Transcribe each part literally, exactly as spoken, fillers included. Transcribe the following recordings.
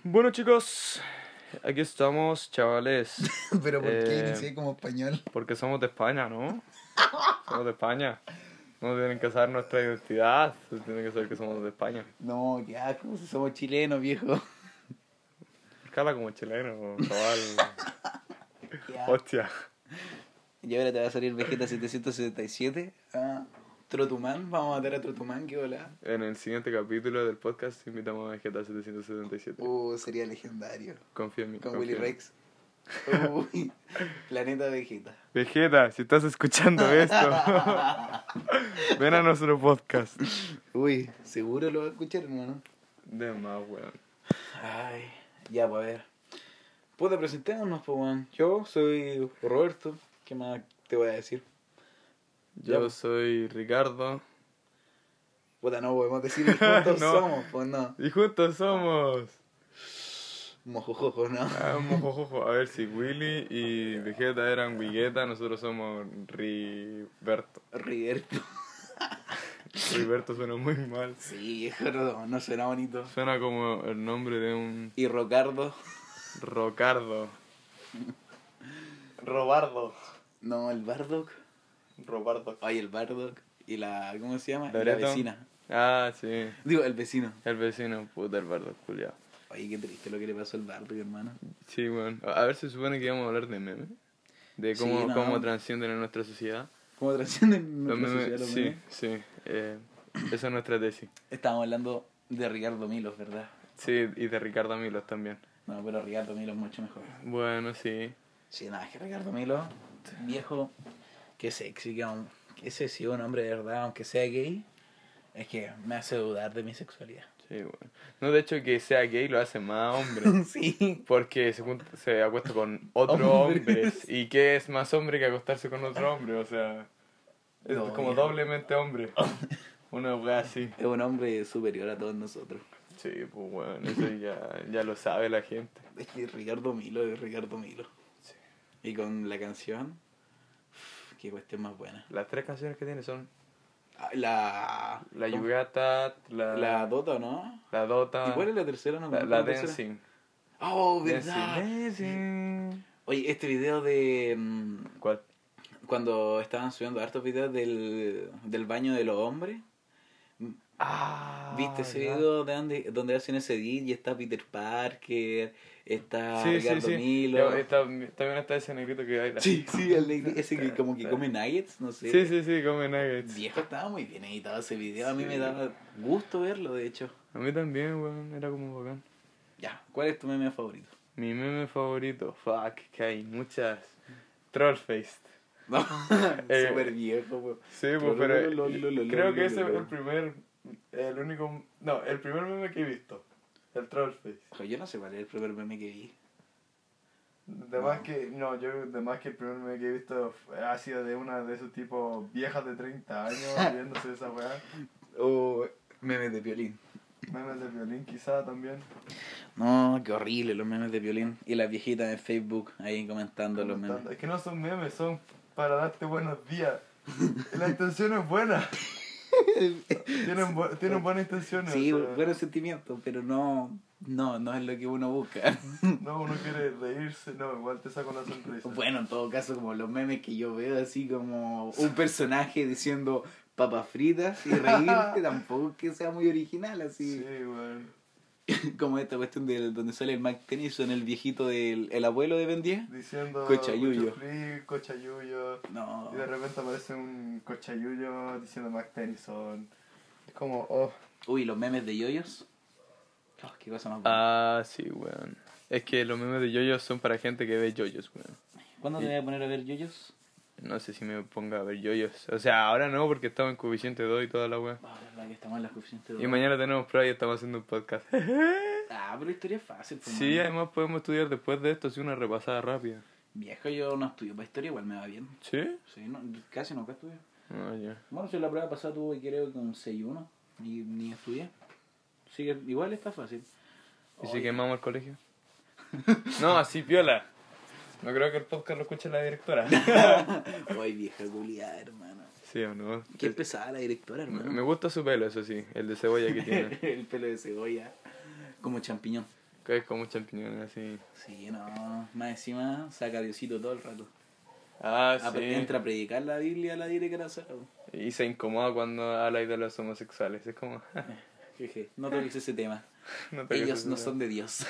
Bueno, chicos, aquí estamos, chavales. ¿Pero por qué Eh, inicié como español? Porque somos de España, ¿no? Somos de España. No tienen que saber nuestra identidad, tienen que saber que somos de España. No, qué asco, si somos chilenos, viejo. Cala como chileno, chaval. Qué asco. Hostia. Y ahora te va a salir Vegeta setecientos setenta y siete. Ah, Trotumán, vamos a matar a Trotumán, qué volá. En el siguiente capítulo del podcast invitamos a Vegeta setecientos setenta y siete. Uh, sería legendario. Confía en mí. Con confía Willy en mí. Rex. Uy, Planeta Vegeta. Vegeta, si estás escuchando esto, ven a nuestro podcast. Uy, seguro lo va a escuchar, hermano. De más, weón. Ay, ya, pues a ver. Puta, presentémonos, pues, weón. Yo soy Roberto. ¿Qué más te voy a decir? Yo Ya, pues. soy Ricardo. Puta, no podemos decir que juntos No. somos, pues no. Y juntos somos. Mojojojo, ¿no? Ah, mojojojo. A ver si Willy y Vegeta eran Vigueta, nosotros somos Riberto. Riberto. Riberto suena muy mal. Sí, viejo, no, no suena bonito. Suena como el nombre de un Y Rocardo. Rocardo. Robardo. No, el Bardock. Robardo. Ay, el Bardock. Y la, ¿cómo se llama? Y la Loreto. vecina. Ah, sí. Digo, el vecino. El vecino, puta, el bardo, culiao. Oye, qué triste lo que le pasó al Bardock, hermano. Sí, bueno. A ver, se supone que íbamos a hablar de memes. De cómo, Sí, no. cómo transcienden en nuestra sociedad. ¿Cómo trascienden Los nuestra memes, sociedad los sí, memes? sí. Eh, esa es nuestra tesis. Estábamos hablando de Ricardo Milos, ¿verdad? Sí, y de Ricardo Milos también. No, pero Ricardo Milos es mucho mejor. Bueno, sí. Sí, nada, es que Ricardo Milos, viejo, qué sexy, que aun- que ese sí un hombre de verdad, aunque sea gay, es que me hace dudar de mi sexualidad. Sí, bueno. No, de hecho, que sea gay lo hace más hombre. Sí. Porque se, junta- se acuesta con otros Hombres. hombres. ¿Y qué es más hombre que acostarse con otro hombre? O sea, es No, como ya. doblemente hombre. Una wea así. Es un hombre superior a todos nosotros. Sí, pues bueno, eso ya, ya lo sabe la gente. Es que Ricardo Milo es Ricardo Milo. Sí. Y con la canción, uf, qué cuestión más buena. Las tres canciones que tiene son Ah, La... La Yugata, la, La Dota, ¿no? la Dota, ¿Y cuál es la tercera? No la, conozco la tercera. Dancing. Oh, verdad. Dancing, dancing. Oye, este video de... mm, ¿Cuál? Cuando estaban subiendo hartos videos del, del baño de los hombres. Ah, ¿Viste ese ya. video de donde, donde hacen ese edit y está Peter Parker, está Sí, sí, Ricardo sí. Milo? Ya, está- también está ese negrito que baila. Sí, sí, el negri- ese que como que come nuggets, no sé. Sí, sí, sí, come nuggets. Viejo, estaba muy bien editado ese video, a mí Sí. me daba gusto verlo, de hecho. A mí también, weón, era como bacán. Ya, ¿cuál es tu meme favorito? Mi meme favorito, fuck, que hay muchas. Trollface. No, Eh, súper viejo, po. Sí, pues, pero Lo, lo, lo, lo, lo, creo lo, que ese lo, es lo. el primer, el único, no, el primer meme que he visto, el Trollface. Ojo, yo no sé cuál es el primer meme que vi. De más que, no, yo de más que el primer meme que he visto ha sido de una de esos tipos viejas de treinta años viéndose esa weá. O memes de violín. Memes de violín quizá también. No, qué horrible los memes de violín. Y las viejitas en Facebook ahí comentando los memes. Comentando. Es que no son memes, son para darte buenos días. La intención es buena. Tienen, bu- tienen buenas intenciones. Sí, o sea, buenos sentimientos, pero no, no, no es lo que uno busca. no, uno quiere reírse, no, igual te saca una sonrisa. Bueno, en todo caso, como los memes que yo veo, así como un personaje diciendo papas fritas y reírte, tampoco es que sea muy original, así. Sí, weón. Como esta cuestión de donde sale el Mike Tennyson, el viejito del el abuelo de Ben diez. Diciendo Cochayuyo. Free, cochayuyo. No. Y de repente aparece un cochayuyo diciendo Mac Tennyson. Es como, oh. Uy, los memes de yoyos. Oh, qué cosa más buena. Ah, sí, weón. Es que los memes de yoyos son para gente que ve yoyos, weón. ¿Cuándo te voy a poner a ver yoyos? No sé si me ponga a ver yoyos. O sea, ahora no, porque estamos en Coeficiente dos y toda la weá. Ah, verdad que estamos en las coeficientes de Y mañana tenemos prueba y estamos haciendo un podcast. Ah, pero la historia es fácil. Pues, Sí, mano. además podemos estudiar después de esto, así una repasada rápida. Viejo, yo no estudio para historia, igual me va bien. ¿Sí? Sí, no, casi nunca estudio. Ah, ya. Bueno, si la prueba pasada tuve creo que un seis uno, ni, ni estudié. Así que igual está fácil. ¿Y si Oye, quemamos el colegio? No, así piola. No creo que el podcast lo escuche la directora. Ay, vieja culiada, hermano. ¿Sí o no? Qué pesada la directora, Me hermano. me gusta su pelo, eso sí, el de cebolla que tiene. El pelo de cebolla, como champiñón. Es como champiñones así. Sí, no. Más encima saca a Diosito todo el rato. Ah, A- sí. Entra a predicar la Biblia a la Dire que era solo. Y se incomoda cuando habla de los homosexuales. Es como... Jeje, no toques ese tema. no te Ellos no son de Dios.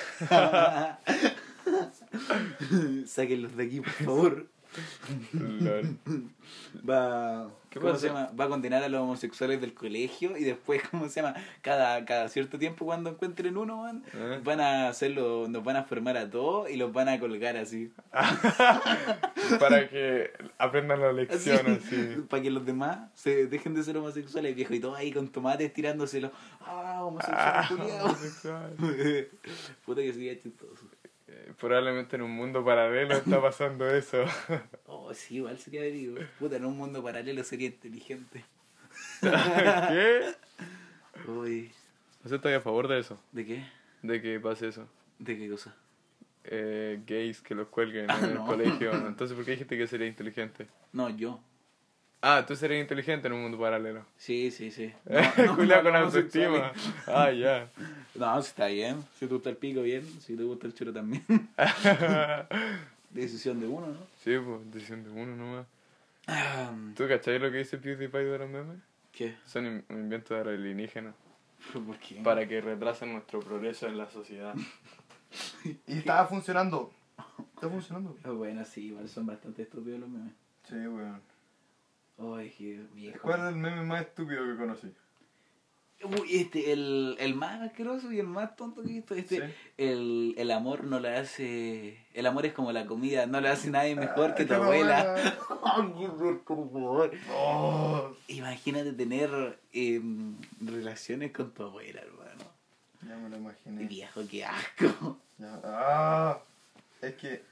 Sáquenlos de aquí, por favor. Lol. Va, ¿Qué ¿cómo pasa? se llama? Va a condenar a los homosexuales del colegio y después, ¿cómo se llama? Cada, cada cierto tiempo cuando encuentren uno, man, ¿Eh? van a hacerlo, nos van a formar a todos y los van a colgar así. Para que aprendan la lección así. Para que los demás se dejen de ser homosexuales, viejo, y todos ahí con tomates tirándoselo. Ah, homosexual, Ah, culiao. homosexual. Puta que sería chistoso. Eh, Probablemente en un mundo paralelo está pasando eso. Oh, sí, igual sería verídico. Puta, en un mundo paralelo sería inteligente. ¿Qué? Uy, ¿O sea, estoy a favor de eso? ¿de qué? De que pase eso. ¿De qué cosa? Eh, gays que los cuelguen Ah, en el no. colegio. Entonces, ¿por qué dijiste que sería inteligente? No, yo. Ah, tú serías inteligente en un mundo paralelo. Sí, sí, sí. Culeado con no, autoestima. Ah, ya. No, si está bien. Si te gusta el pico, bien. Si te gusta el choro, también. Decisión de uno, ¿no? Sí, pues, decisión de uno nomás. Ah, ¿Tú cachai lo que dice PewDiePie de los memes? ¿qué? Son in- inventos de alienígenas ¿Por qué? para que retrasen nuestro progreso en la sociedad. Y estaba funcionando. Está funcionando. Ah, bueno, sí, igual son bastante estúpidos los memes. Sí, weón. Ay, qué viejo. ¿Cuál es el meme más estúpido que conocí? Uy, este, el, el más asqueroso y el más tonto que he visto. Este, Sí. el, el amor no le hace. El amor es como la comida, no le hace nadie mejor que tu Ay, qué abuela. mamá. Ay, qué ver, por favor. Oh. Imagínate tener eh, relaciones con tu abuela, hermano. Ya me lo Y imaginé. viejo, qué asco. Ya. Ah, es que.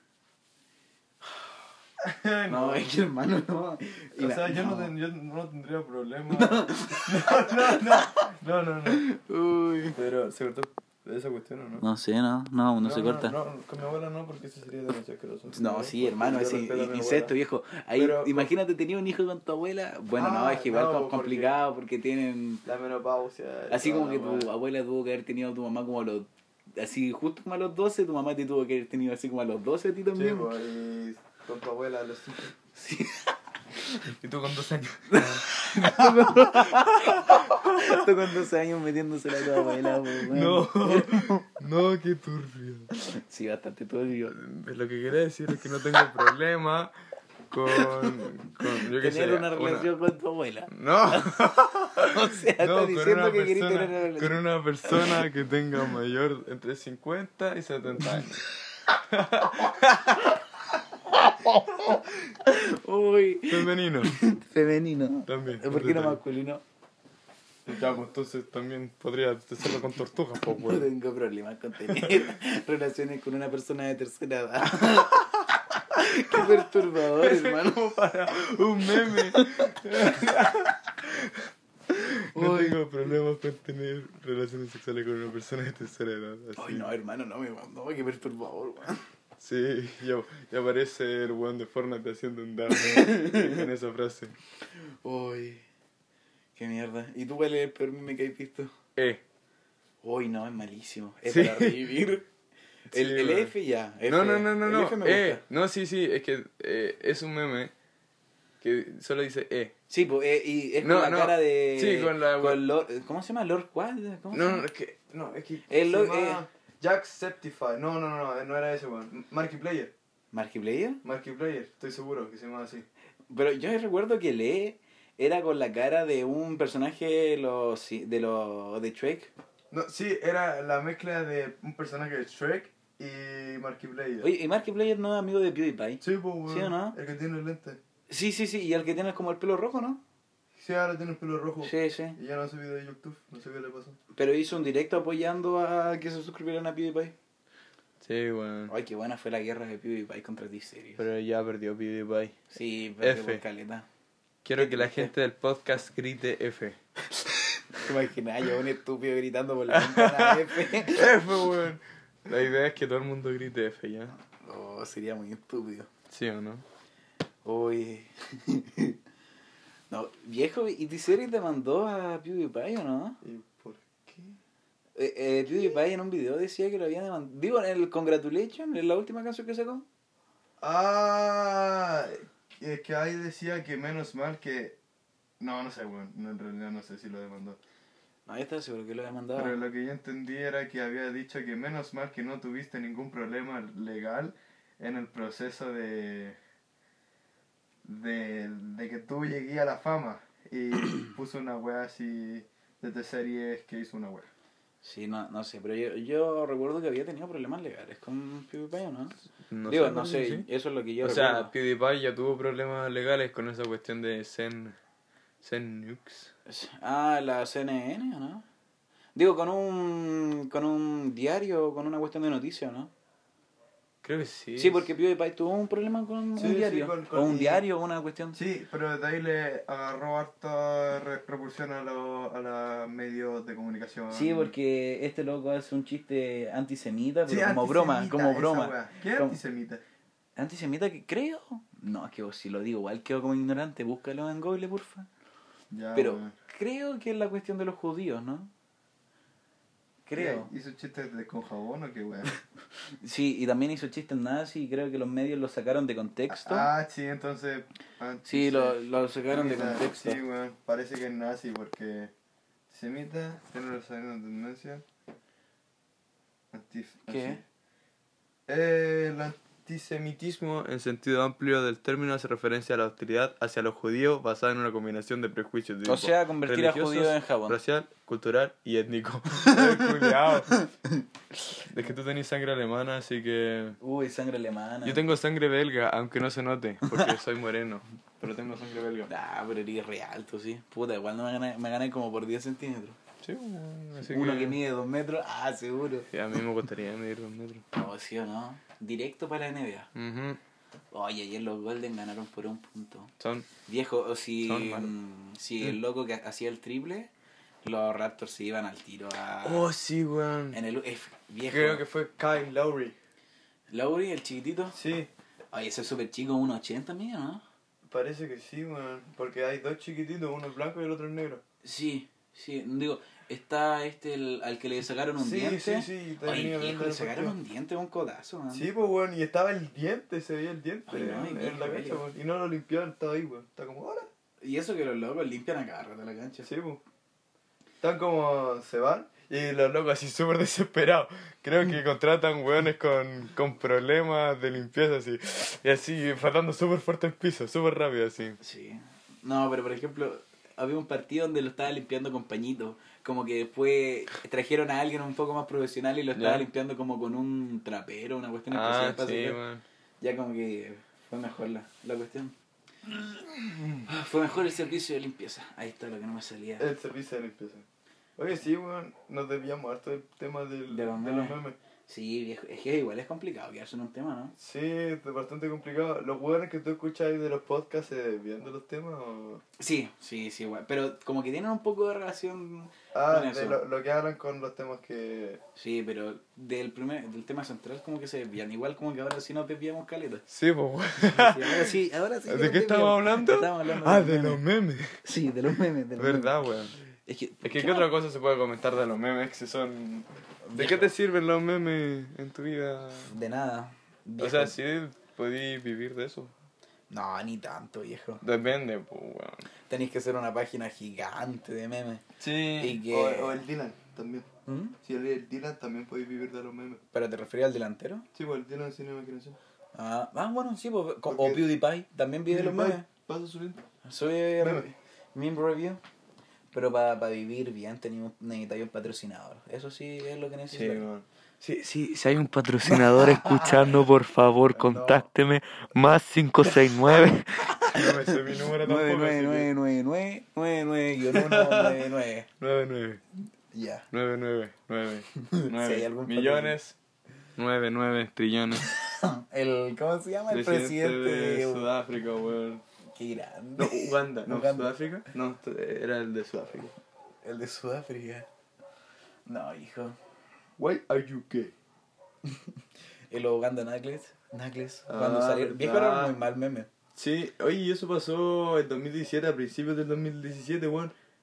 No, es que hermano, no. O sea, yo no, no. ten- yo no tendría problema. No, no, no, no, no. Uy. Pero, ¿se cortó esa cuestión o no? No sé, no, no, no, se corta. No, con mi abuela no, porque eso sería demasiado asqueroso. No, sí, hermano, Yo ese respeto a mi incesto, abuela. viejo. Ahí, Pero- imagínate, tenía un hijo con tu abuela. Bueno, no, Ah, es que igual no, es porque- complicado porque tienen. La menopausia. Así como toda que la tu weá. abuela tuvo que haber tenido a tu mamá como a los. Así, justo como a los doce, tu mamá te tuvo que haber tenido así como a los doce a ti Sí, también. pues, y con tu abuela a los cinco. Sí. Y tú con dos años. Tú con doce años metiéndose a tu abuela, pues, No, bueno. no, qué turbio. Sí, bastante turbio. Lo que quería decir es que no tengo problema con, con yo qué sé, Tener una relación con tu abuela. No, O sea, no estás con, diciendo una que querés persona, tener una relación. con una persona que tenga mayor entre cincuenta y setenta años. Uy. Femenino, Femenino. también. ¿Por qué no masculino? Ya, pues entonces también podría hacerlo con tortugas, pues, No güey. tengo problemas con tener relaciones con una persona de tercera edad. Qué perturbador, hermano. Como para un meme. No Uy. tengo problemas con tener relaciones sexuales con una persona de tercera edad. Así. Ay, no, hermano, no me mandó. Qué perturbador, weón. Sí, ya, ya aparece el weón de Fortnite haciendo un damo en esa frase. Uy. Qué mierda. ¿Y tú cuál es el peor meme que has visto? Eh. Uy, no, es malísimo. Es Sí. para revivir. El, Sí, el weón. F ya. F. No, no, no, no, El no. F me Eh. gusta. No, sí, sí, es que eh, es un meme que solo dice eh. Sí, pues, eh, y es No, con la no. cara de... Sí, con la- con Lord- ¿Cómo se llama? ¿Lord Quad? ¿Cómo se No, llama? no, es que. No, es que. El Se lo- llama eh, Jacksepticeye. No, no, no, no era ese, weón. Markiplier. ¿Markiplier? Markiplier, estoy seguro que se llama así. Pero yo recuerdo que Lee era con la cara de un personaje de los de los de Shrek. No, sí, era la mezcla de un personaje de Shrek y Markiplier. Oye, ¿y Markiplier no es amigo de PewDiePie? Sí, pues, weón. ¿Sí o no? El que tiene el lente. Sí, sí, sí, y el que tiene como el pelo rojo, ¿no? Sí, ahora tiene el pelo rojo. Sí, sí. Y ya no ha subido a YouTube, no sé qué le pasó. Pero hizo un directo apoyando a que se suscribieran a PewDiePie. Sí, weón. Ay, qué buena fue la guerra de PewDiePie contra T-Series. Pero ya perdió PewDiePie. Sí, pero F. por caleta. Quiero Qué que la triste. gente del podcast grite F. ¿Te imaginas? Yo un estúpido gritando por la ventana F. F, weón. La idea es que todo el mundo grite F, ¿ya? Oh, sería muy estúpido. ¿Sí o no? Uy. No, viejo, ¿y T-Series te mandó a PewDiePie o no? ¿Y por qué? Eh, eh, PewDiePie en un video decía que lo habían demandado. Digo, en el Congratulations, en la última canción que sacó. Ah, es que ahí decía que menos mal que... No, no sé, weón. No, en realidad no sé si lo demandó. Ahí está seguro que lo demandaba. Pero lo que yo entendí era que había dicho que menos mal que no tuviste ningún problema legal en el proceso de... De, de que tú llegué a la fama. Y puso una wea así de T series que hizo una wea. Sí, no, no sé, pero yo, yo recuerdo que había tenido problemas legales con PewDiePie, ¿no? No Digo, sé, no sé, sí. eso es lo que yo O recuerdo. sea, PewDiePie ya tuvo problemas legales con esa cuestión de Zen... Zen Nukes. Ah, la C N N, ¿o no? Digo, con un con un diario, con una cuestión de noticias, ¿no? Creo que sí. Sí, porque PewDiePie tuvo un problema con Sí, un sí, diario. con- con- o un y- diario, o una cuestión. Sí, pero de ahí le agarró harta re- repulsión a los a los medios de comunicación. Sí, porque este loco hace un chiste antisemita, pero Sí, como broma, antisemita, como esa broma. wea. ¿Qué Como- antisemita? ¿Antisemita que creo? No, es que vos, si lo digo igual quedo como ignorante, búscalo en Google, porfa. Ya, Pero weón. creo que es la cuestión de los judíos, ¿no? Creo. ¿Qué? ¿Hizo chistes de con jabón o qué wea? Sí, y también hizo chistes nazi y creo que los medios lo sacaron de contexto. Ah, sí, entonces... Sí, antisem- lo, lo sacaron de antisemita, contexto. Sí, weón, parece que es nazi porque... Antisemita, tiene los años de tendencia... Antif ¿Qué? así. Eh, el antisemitismo, en sentido amplio del término, hace referencia a la hostilidad hacia los judíos basada en una combinación de prejuicios de O tipo sea, convertir a religiosos, judíos en jabón. racial, cultural y étnico. Ay, culiao. Es que tú tenés sangre alemana, así que... Uy, sangre alemana. Yo tengo sangre belga, aunque no se note, porque soy moreno. Pero tengo sangre belga. Ah, pero eres re alto, sí. Puta, igual no me gané, me gané como por diez centímetros. Sí, bueno, así Uno que... que mide dos metros, ah, seguro. Sí, a mí me gustaría medir dos metros. No, sí o no. Directo para la N B A. Ujú. Oye, ayer los Golden ganaron por un punto. Son... Viejo, o si, Son malos. mm, si el loco que hacía el triple, los Raptors se iban al tiro a... Oh, sí, weón. En el F, viejo. Creo que fue Kyle Lowry. Lowry, el chiquitito. Sí, Oye, ese es súper chico, uno ochenta mío, ¿no? parece que sí, weón. Porque hay dos chiquititos, uno es blanco y el otro es negro. Sí, sí. Digo, está este el, al que le sacaron un Sí, diente. sí, sí, Oye, tenía viejo, viendo le el sacaron partido. un diente, un codazo, man. Sí, pues, weón, y estaba el diente, se veía el diente Ay, no, en, y en la qué cancha, bello. weón. Y no lo limpiaron, estaba ahí, weón. Está como, ahora. Y eso que los locos limpian a cada rato la cancha. Sí, pues. Están como, se van. Y los locos así súper desesperados. Creo que contratan weones con, con problemas de limpieza así. Y así, faltando súper fuerte el piso, súper rápido así. Sí. No, pero por ejemplo, había un partido donde lo estaba limpiando con pañitos. Como que después trajeron a alguien un poco más profesional y lo estaba Ya. limpiando como con un trapero, una cuestión Ah, especial para sí, hacer. weón. Ya como que fue mejor la, la cuestión. Fue mejor el servicio de limpieza. Ahí está lo que no me salía. El servicio de limpieza. Oye, sí, weón, nos desviamos harto del tema del, De los de memes. los memes. Sí, viejo. Es que igual es complicado quedarse en un tema, ¿no? Sí, es bastante complicado. ¿Los weones que tú escuchas ahí de los podcasts se desvían de los temas o...? Sí, sí, sí, igual. Pero como que tienen un poco de relación Ah, con de eso. lo, lo que hablan con los temas que... Sí, pero del primer, del tema central como que se desvían. Igual como que ahora sí nos desviamos caleta. Sí, pues, weón. Sí, ahora sí, ahora sí. que ¿De nos qué estamos desviamos. hablando? Estamos hablando Ah, los de memes. los memes. Sí, de los memes. De los Verdad, memes. weón. Es que, Es que, ¿qué otra cosa se puede comentar de los memes? Que son... ¿De qué te sirven los memes en tu vida? De nada. O Viejo. sea, sí, podéis vivir de eso. No, ni tanto, viejo. Depende, pues, weón. Tenéis que hacer una página gigante de memes. Sí. Y que- O, o el Dylan también. ¿Mm? Si el, el Dylan también podéis vivir de los memes. ¿Pero te referías al delantero? Sí, pues el Dylan sin imaginación. Ah, ah bueno, sí, pues, co- o Porque- PewDiePie también vive de los memes. Pasa su link. Soy Meme. meme review. Pero para vivir bien tenemos, necesitáis un patrocinador. Eso sí es lo que Sí, necesitáis. weón. Sí, sí, si hay un patrocinador escuchando, por favor, contácteme. Más cinco seis nueve. No me sé mi número nueve tampoco. nueve nueve nueve nueve nueve nueve guión uno nueve nueve. nueve nueve Ya. nueve nueve nueve Si hay algún millones. nueve nueve trillones. El, ¿cómo se llama? El presidente, de de Sudáfrica, weón. Qué grande. No, Uganda. No, Uganda. ¿Sudáfrica? No, era el de Sudáfrica. El de Sudáfrica. No, hijo. Why are you gay? El Uganda Knuckles. Knuckles. Ah, Cuando salieron. Viejo era verdad. muy mal meme. Sí, oye, y eso pasó en dos mil diecisiete, a principios del dos mil diecisiete, weón.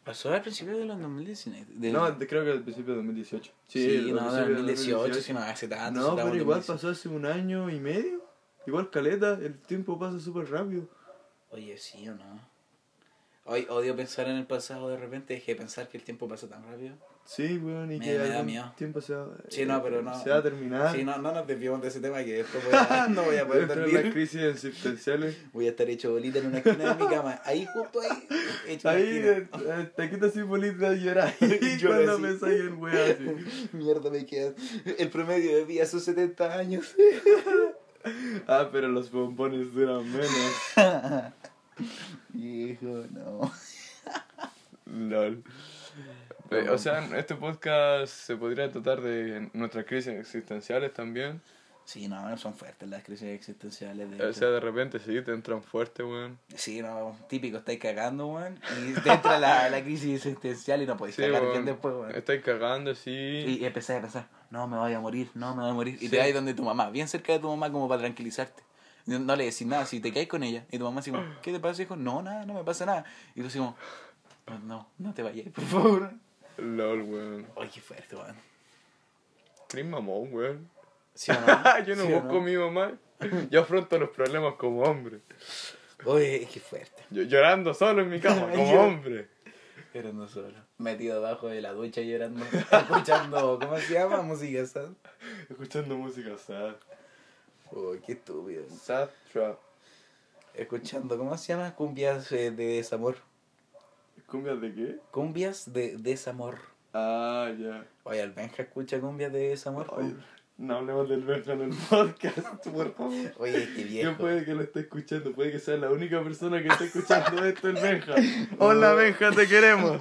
Pasó al principio de los dos mil diecinueve. Del... No, de- creo que al principio de dos mil dieciocho. sí, al no, principio dos mil dieciocho, si no hace tanto. si No, estamos pero en igual dos mil dieciocho. pasó hace un año y medio. Igual caleta, el tiempo pasa súper rápido. Oye, sí o no. Hoy odio pensar en el pasado de repente, dejé de pensar que el tiempo pasa tan rápido. Sí, weón, y Me- que me da algún miedo. tiempo se va, Sí, no, pero no. se va a terminar. Sí, no, no nos desviamos de ese tema que después voy a, no voy a poder Dentro de dormir. las crisis existenciales. Voy a estar hecho bolita en una esquina de mi cama. Ahí, justo ahí, hecho en la Ahí esquina. eh, te quitas así bolita y lloras. Y Llora cuando así. pensáis en weá así. Mierda, me queda. El promedio de vida son setenta años. Ah, pero los bombones duran menos. Viejo, no. Lol. Pe- O sea, en este podcast se podría tratar de nuestras crisis existenciales también. Sí, no, no son fuertes las crisis existenciales. De O hecho. sea, de repente sí te entran fuerte, weón. Sí, no, típico, estáis cagando, weón. Y te entra la, la crisis existencial y no podéis Sí, cagar weón. bien después, weón. Estáis cagando, sí. Y, y empecé a pensar, no, me voy a morir, no, me voy a morir. Y Sí. te vas donde tu mamá, bien cerca de tu mamá como para tranquilizarte. No, no le decís nada, si te caes con ella. Y tu mamá así como, ¿qué te pasa, hijo? No, nada, no me pasa nada. Y tú así como, no, no, no te vayas, por favor. Lol, weón. Ay, qué fuerte, weón. Eres mamón, weón. ¿Sí o no? Yo no ¿Sí o busco a mi mamá. Yo afronto los problemas como hombre. Oye, qué fuerte. Yo, llorando solo en mi cama, como Yo- hombre. Pero no solo. Metido abajo de la ducha llorando, escuchando, ¿cómo se llama? Música sad. Escuchando música sad. Uy, qué estúpido. Sad trap. Escuchando, ¿cómo se llama? Cumbias eh, de desamor. ¿Cumbias de qué? Cumbias de desamor. Ah, ya. Oye, el Benja escucha cumbias de desamor. Ay, no hablemos del Benja en el podcast, por favor. Oye, qué viejo. Yo puede que lo esté escuchando, puede que sea la única persona que esté escuchando esto, el Benja. Hola Benja, te queremos.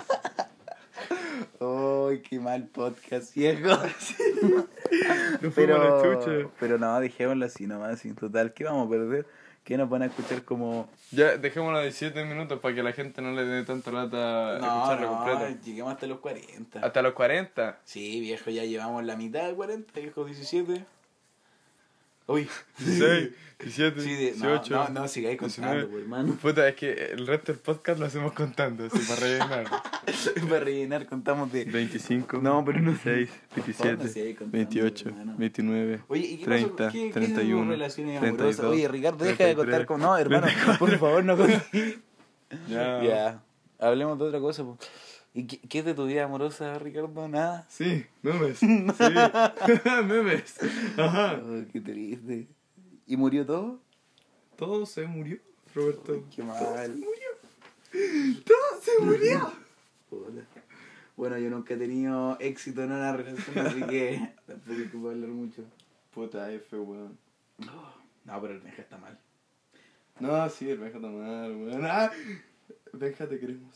Ay, qué mal podcast, viejo. Nos fuimos a pero, la chucha. pero no, dejémoslo así nomás, sin total. ¿Qué vamos a perder? ¿Qué nos van a escuchar como...? Ya, dejémoslo de siete minutos para que la gente no le dé tanta lata No, escucharlo no, completo. lleguemos hasta los cuarenta. Hasta los cuarenta. Sí, viejo, ya llevamos la mitad de cuarenta, viejo, diecisiete. Uy. dieciséis, diecisiete, Sí, de, no, dieciocho. no, no, sigáis contando, diecinueve. pues, hermano. Puta, es que el resto del podcast lo hacemos contando, así para rellenar. Para rellenar contamos de... veinticinco, No, pero no- veintiséis, Por favor, no veintisiete, sigáis contando, veintiocho, hermano. veintinueve, Oye, ¿y qué treinta, pasó? ¿Qué, treinta y qué es uno, sus relaciones treinta y amorosas? dos, Oye, Ricardo, deja treinta y de contar tres, con... No, hermano, por favor, no conté. Ya. Ya, hablemos de otra cosa, pues. ¿Y qué, qué es de tu vida amorosa, Ricardo? Nada. Sí, memes. Sí. Memes. Ajá. Oh, qué triste. ¿Y murió todo? Todo se murió, Roberto. Qué mal. Todo se murió. Todo se murió. Puta. Bueno, yo nunca he tenido éxito en una relación, así que tampoco hay que puedo hablar mucho. Puta F, weón. No, pero el Benja está mal. No, sí, el Benja está mal, weón. Ah, Benja, te queremos.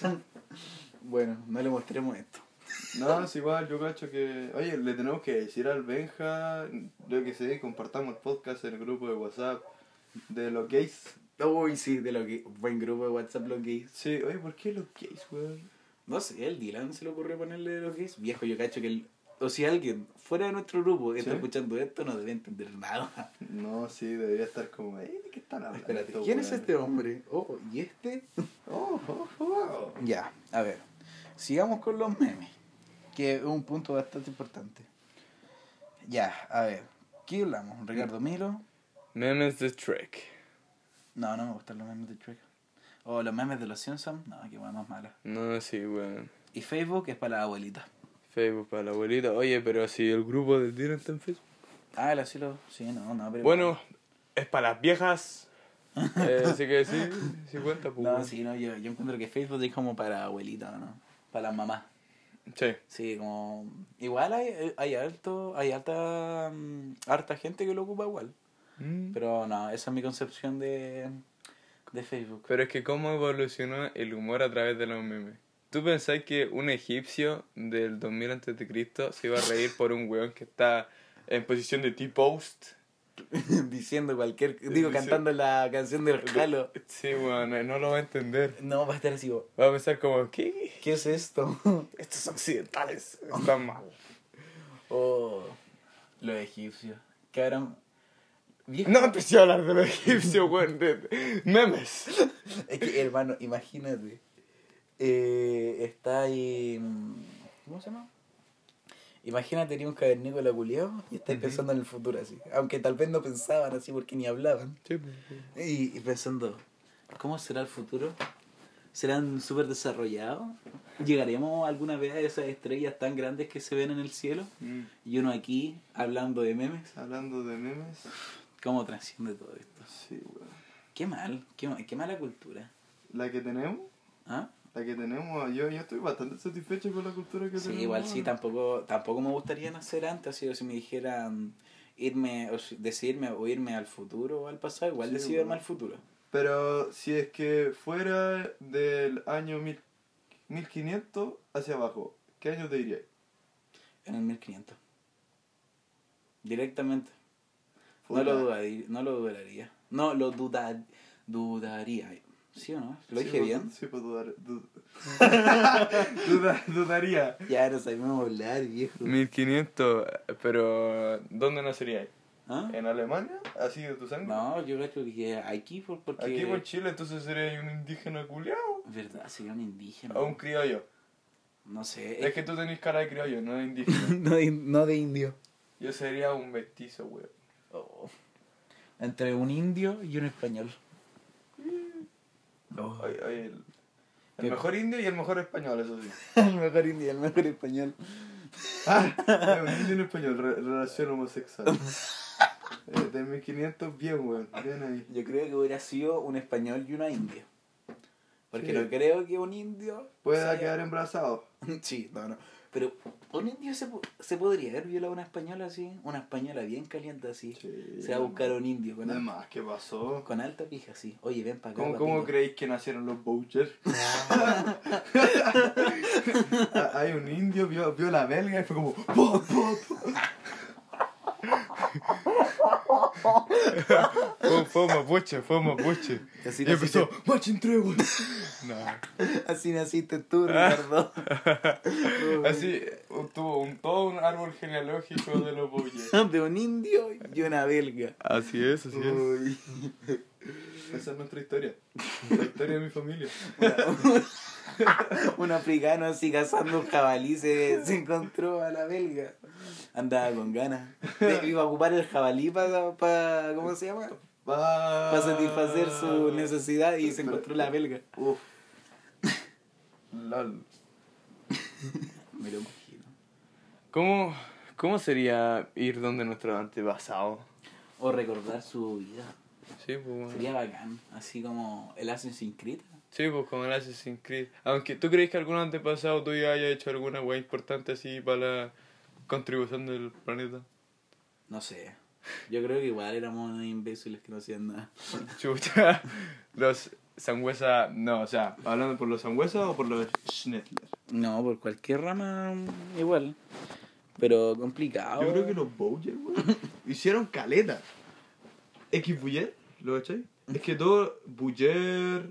Bueno, no le mostremos esto. No, es igual, yo cacho que... Oye, le tenemos que decir al Benja, yo que sé, compartamos el podcast en el grupo de WhatsApp de los gays. Uy, sí, de lo que... Buen grupo de WhatsApp, los gays. Sí, oye, ¿por qué los gays, weón? No sé, el Dylan se le ocurrió ponerle de los gays. Viejo, yo cacho que el... O si alguien fuera de nuestro grupo está ¿Sí? escuchando esto, no debe entender nada. No, sí, debería estar como, eh, ¿de qué están hablando? Espérate, estos ¿quién es weones? este hombre? Oh, ¿y este? Oh, oh, oh. Ya, a ver. Sigamos con los memes, que es un punto bastante importante. Ya, a ver. ¿Qué hablamos? ¿Ricardo Milo? Memes de Trek. No, no me gustan los memes de Trek. O los memes de los Simpsons. No, qué más mala. No, sí, weón. Y Facebook es para la abuelita. Facebook para la abuelita. Oye, pero si el grupo del Dylan está en Facebook. Ah, el asilo. Sí, no, no, pero. Bueno, es para las viejas. Eh, así que sí, sí cuenta, pues. No, weón. sí, no, yo, yo encuentro que Facebook es como para abuelita, ¿no? Para las mamás. Sí. Sí, como... Igual hay, hay alto, hay alta, mm, harta gente que lo ocupa igual. Mm. Pero no, esa es mi concepción de, de Facebook. Pero es que cómo evolucionó el humor a través de los memes. ¿Tú pensás que un egipcio del dos mil antes de Cristo se iba a reír por un weón que está en posición de T-post? Diciendo cualquier... Digo, Dice- cantando la canción del regalo. Sí, weón, no lo va a entender. No, va a estar así, como, Va a pensar como, ¿qué? ¿qué es esto? Estos occidentales están mal. Oh, los egipcios. Que habrán... Viejo, No empecé a hablar de los egipcios, weón, de de memes. es que, hermano, imagínate eh, está ahí... ¿Cómo se llama? Imagínate, tenía un cavernícola culiao y estáis pensando en el futuro así. Aunque tal vez no pensaban así porque ni hablaban. Sí, pues, pues. Y, y pensando, ¿cómo será el futuro? ¿Serán súper desarrollados? ¿Llegaremos alguna vez a esas estrellas tan grandes que se ven en el cielo? Mm. Y uno aquí, hablando de memes. Hablando de memes. ¿Cómo trasciende todo esto? Sí, weón. Qué mal, qué, ma- qué mala cultura. La que tenemos, ¿Ah? la que tenemos, yo, yo estoy bastante satisfecho con la cultura que Sí, tenemos. igual sí, ahora. tampoco, tampoco me gustaría nacer antes, así, o si me dijeran irme, o si- decidirme o irme al futuro o al pasado, igual Sí, decido bueno. irme al futuro. Pero si es que fuera del año mil, mil quinientos hacia abajo, ¿qué año te dirías? En el mil quinientos. Directamente. No Puta. lo dudaría, no lo dudaría. No, lo duda, dudaría. ¿Sí o no? ¿Lo Sí, dije pues, bien? Sí, pues dudar, dud- Duda- dudaría. Ya no sabemos hablar, viejo. mil quinientos, pero ¿dónde nacerías? ¿Ah? ¿En Alemania? ¿Así de tu sangre? No, yo creo que aquí por- porque... Aquí por Chile, entonces serías un indígena culiao. ¿Verdad? Sería un indígena. O un criollo. No sé. Es que tú tenés cara de criollo, no de indígena. no, de, no de indio. Yo sería un mestizo, weón. Oh. Entre un indio y un español. Oh. Oye, oye, el, ¿Qué? el mejor indio y el mejor español, eso sí. el mejor indio y el mejor español. Ah, un indio y un español, re- relación homosexual. Eh, de mil quinientos, bien, weón. Bien ahí. Yo creo que hubiera sido un español y una india. Porque Sí. no creo que un indio... Pueda sea- quedar embarazado. Sí, no, no. Pero un indio se, po- se podría haber violado a una española así. Una española bien caliente así. Sí. Se va a buscar a un indio con, al- Además, ¿qué pasó? con alta pija así. Oye, ven para acá. ¿Cómo, ¿Cómo papito. creéis que nacieron los Boucher? Hay un indio, vio, vio la belga y fue como ¡pop, pop! Fue, fue mapuche, fue mapuche. Así Y empezó, ¡Machin Trevor! No. Así naciste tú, Ricardo. Así tuvo un, todo un árbol genealógico de los Boucher. De un indio y una belga. Así es, así Uy. Esa es nuestra historia. La historia de mi familia. Un africano así cazando un jabalí se, se encontró a la belga. Andaba con ganas. De- Iba a ocupar el jabalí para, pa, ¿cómo se llama? Para Para satisfacer su necesidad y se encontró la belga. Uf. Lol. Me lo imagino. ¿Cómo, ¿Cómo sería ir donde nuestro antepasado? O recordar su vida. Sí, pues bueno. Sería bacán. Así como el Assassin's Creed. Sí, pues como el Assassin's Creed. Aunque, ¿tú crees que algún antepasado tuyo haya hecho alguna weá importante así para la contribución del planeta? No sé. Yo creo que igual éramos unos imbéciles que no hacían nada. Chucha. Los sangüesa... No, o sea, ¿hablando por los sangüesa o por los Schnettler? No, por cualquier rama igual. Pero complicado. Yo creo que los Boucher, weón, hicieron caleta. X Boucher, ¿lo cachai? Es que todo Boucher...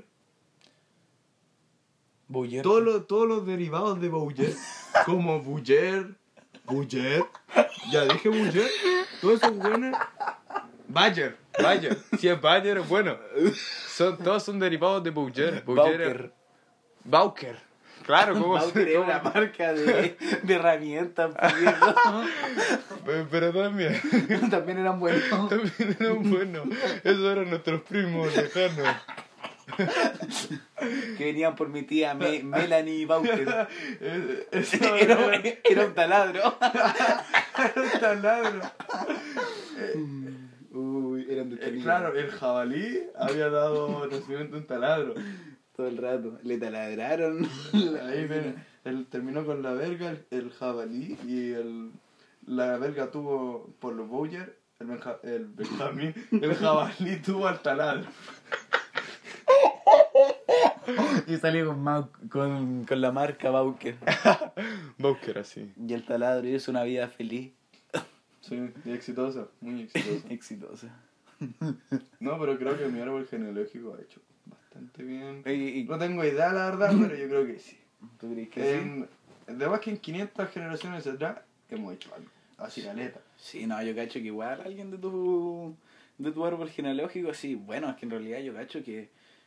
Bouyer. Todos los, todos los derivados de Boucher, como Boucher, Boucher, ya dije Boucher, todos esos buenos... Bayer, Bayer, si es Bayer es bueno. Son, todos son derivados de Boucher. Bauker. Bauker. Claro, ¿cómo se Bauker es cómo- una marca de, de herramientas, pues, viejo. Pero, pero también, También eran buenos. también eran buenos. Esos eran nuestros primos lejanos. Que venían por mi tía Me- Melanie Bauker. Eh, Eso Era, era, era un taladro. era un taladro. Uy, eran de Eh, Tolima. claro, el jabalí había dado nacimiento a un taladro. Todo el rato. Le taladraron. Ahí ven, él terminó con la verga, el, el jabalí, y el, la verga tuvo por los Boucher, el, Benja, el Benjamín, el jabalí tuvo al taladro. Y salió con, Mau- con, con la marca Bauker. Bauker así. Y el taladro hizo una vida feliz. Sí, y exitosa, muy exitosa. Exitosa. No, pero creo que mi árbol genealógico ha hecho bastante bien. Y, y- No tengo idea, la verdad, pero yo creo que sí. ¿Tú crees que sí? En, además que en quinientas generaciones atrás hemos hecho algo. Así caleta. Sí, no, yo cacho que igual alguien de tu, de tu árbol genealógico, sí, bueno, es que en realidad yo cacho que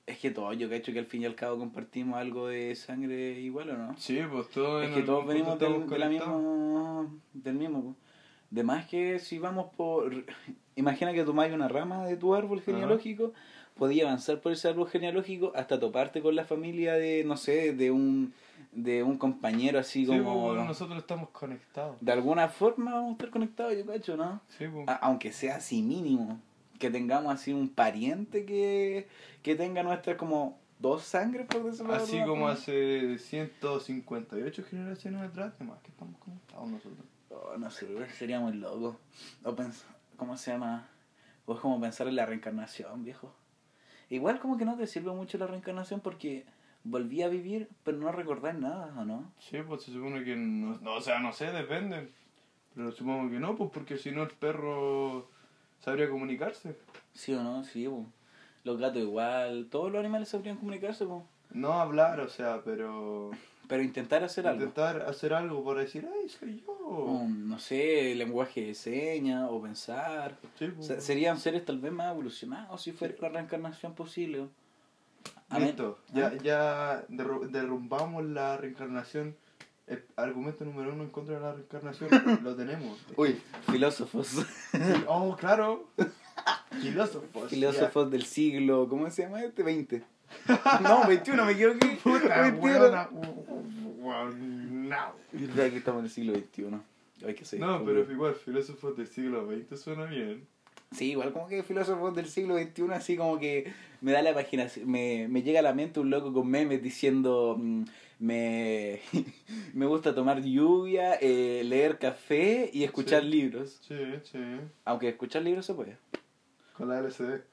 Es que todos, yo cacho que al fin y al cabo compartimos algo de sangre igual, ¿o no? Sí, pues todos Es en que todos algún venimos punto del, estamos de la conectados. misma, del mismo. Po. De más que si vamos por... Imagina que tomáis una rama de tu árbol genealógico, podías avanzar por ese árbol genealógico hasta toparte con la familia de, no sé, de un de un compañero así Sí, pues como... bueno, nosotros estamos conectados. De alguna forma vamos a estar conectados, yo cacho, ¿no? Sí, pues. A- aunque sea así mínimo. Que tengamos así un pariente que, que tenga nuestras como dos sangres, por decirlo de Así alguna como forma. hace ciento cincuenta y ocho generaciones atrás, además que estamos conectados nosotros. Oh, no sé, sería muy loco. O pens ¿Cómo se llama? O es como pensar en la reencarnación, viejo. Igual como que no te sirve mucho la reencarnación porque volví a vivir, pero no recordar nada, ¿o no? Sí, pues se supone que no, no, o sea, no sé, depende. Pero supongo que no, pues porque si no el perro sabría comunicarse. ¿Sí o no? Sí, po. Los gatos igual, todos los animales sabrían comunicarse, po. No hablar, o sea, pero Pero intentar hacer algo. intentar hacer algo para decir, ay, soy yo. Un, no sé, lenguaje de señas o pensar. Sí, O pues. sea, serían seres tal vez más evolucionados si fuera la reencarnación posible. A mí- Listo, ya, ya derru- derrumbamos la reencarnación. El argumento número uno en contra de la reencarnación lo tenemos. Uy, filósofos. Sí, oh, claro. Filósofos. Filósofos del siglo, ¿cómo se llama este? veinte. No, veintiuno, me equivoqué. Ya. Puta, veintiuno. weona. Weón, no. Verdad que estamos en el siglo veintiuno. Hay que seguir. No, pero igual, filósofos del siglo veinte suena bien. Sí, igual como que filósofos del siglo veintiuno, así como que me da la imaginación, me, me llega a la mente un loco con memes diciendo mm, me, me gusta tomar lluvia, eh, leer café y escuchar Sí. libros. Sí, sí. Aunque escuchar libros se puede. Con la L C D.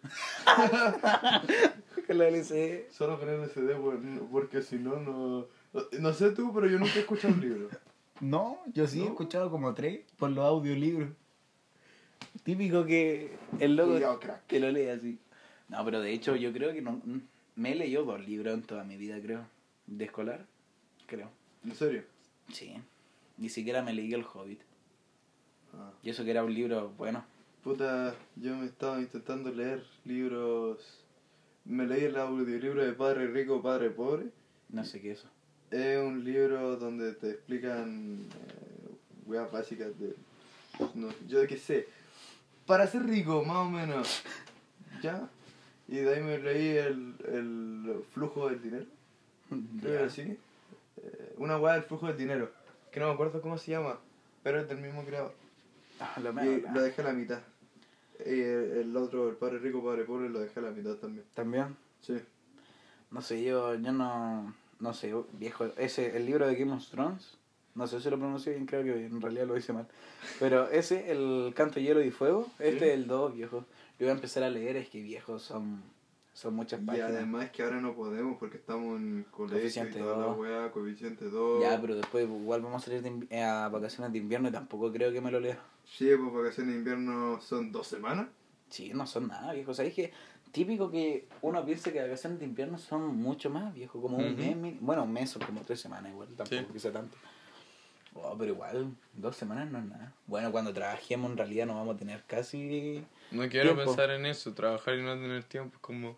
Con la L C D. Solo con L C D, por- porque si no, no. No sé tú, pero yo nunca he escuchado un libro. No, yo sí he ¿No? escuchado como tres por los audiolibros. Típico que el loco Cuidado, crack. que lo lee así. No, pero de hecho yo creo que no, me he leído dos libros en toda mi vida, creo. De escolar, creo. ¿En serio? Sí. Ni siquiera me leí El Hobbit. Ah. Y eso que era un libro bueno. Puta, yo me estaba intentando leer libros. Me leí el audiolibro de Padre Rico, Padre Pobre. No sé qué es eso. Es un libro donde te explican eh, weas básicas de. No, yo qué sé. Para ser rico, más o menos. ¿Ya? Y de ahí me leí el, el flujo del dinero. Creo que era así. Eh, una wea del flujo del dinero. Que no me acuerdo cómo se llama. Pero es del mismo creador. Ah, lo Y menos, lo dejé a la mitad. Y el, el otro, el padre rico, padre pobre, lo dejé a la mitad también. También. Sí. No sé, yo, yo no. No sé, viejo. Ese, el libro de Game of Thrones. No sé si lo pronuncié bien, creo que en realidad lo hice mal. Pero ese, el Canto, Hielo y Fuego, este Sí. es el dos, viejo. Yo voy a empezar a leer, es que viejo, son, son muchas Y páginas. además que ahora no podemos porque estamos en colegio Coeficiente y toda la dos. weá, coeficiente dos. Ya, pero después igual vamos a salir de invi- a vacaciones de invierno y tampoco creo que me lo lea. Sí, pues vacaciones de invierno son dos semanas. Sí, no son nada, viejo. ¿Sabes que típico que uno piensa que vacaciones de invierno son mucho más, viejo? Como un Ujú. mes, mi- bueno, un mes son como tres semanas igual, tampoco Sí. que sea tanto. Oh, pero igual, dos semanas no es nada. Bueno, cuando trabajemos en realidad no vamos a tener casi... No quiero Tiempo. pensar en eso, trabajar y no tener tiempo es como...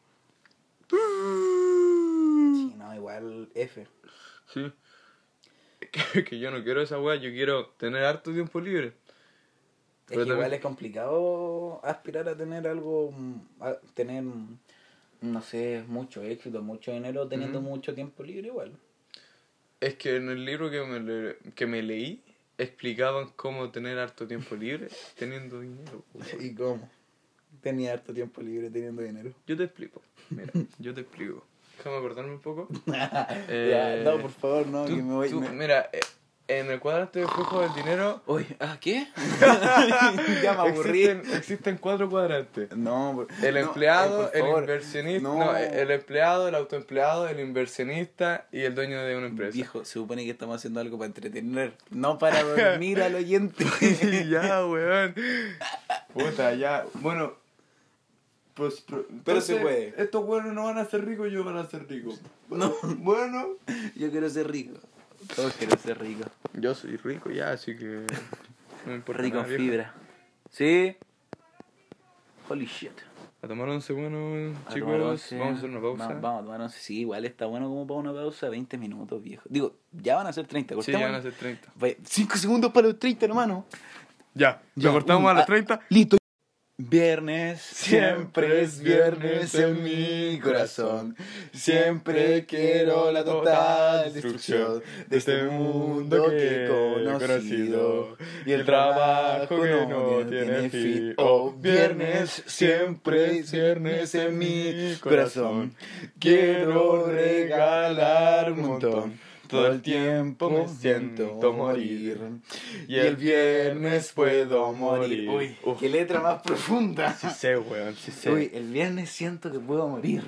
Sí, no, igual F. Sí. Que, que yo no quiero esa weá, yo quiero tener harto tiempo libre. Es Pero que también- igual es complicado aspirar a tener algo, mm, a tener, mm, no sé, mucho éxito, mucho dinero teniendo Ujú. mucho tiempo libre igual. Es que en el libro que me, le- que me leí explicaban cómo tener harto tiempo libre teniendo dinero. po. ¿Y cómo? Tenía harto tiempo libre teniendo dinero. Yo te explico. Mira, yo te explico. Déjame acordarme un poco. Ya, Eh, no, por favor, no, Tú- que me voy... tú- me- Mira, eh, en el cuadrante de flujo del dinero Uy, ¿ah, qué? Ya me aburrí. existen, existen cuatro cuadrantes. No, por- El no, empleado, eh, por el favor. inversionista, No. no, el empleado, el autoempleado, el inversionista y el dueño de una empresa. Viejo, se supone que estamos haciendo algo para entretener, no para dormir al oyente. Ya, weón. Puta, ya. Bueno. Pues, pero, Pero se entonces, puede. Estos buenos no van a ser ricos, yo van a ser ricos. No. Bueno. Yo quiero ser rico. Todos quieren ser ricos. Yo soy rico ya, así que no me importa Rico nada, en viejo. fibra. ¿Sí? Holy shit. A tomar once, bueno, A chicos, tomar once. vamos a hacer una pausa. Va- vamos a tomar once. Sí, igual está bueno como para una pausa, veinte minutos, viejo. Digo, ya van a ser treinta. Sí, ya van a ser treinta. cinco segundos para los treinta, hermano. Ya, Ya, lo cortamos un- a los ah, treinta. Listo. Viernes, siempre es viernes en mi corazón. Siempre quiero la total destrucción de este mundo que he conocido. Y el trabajo que no tiene fin. Oh, viernes, siempre es viernes en mi corazón. Quiero regalar un montón. Todo el tiempo me siento morir. Y el viernes puedo morir. Uy, Uf. qué letra más profunda. Sí sé, weón, sí sé. Uy, el viernes siento que puedo morir.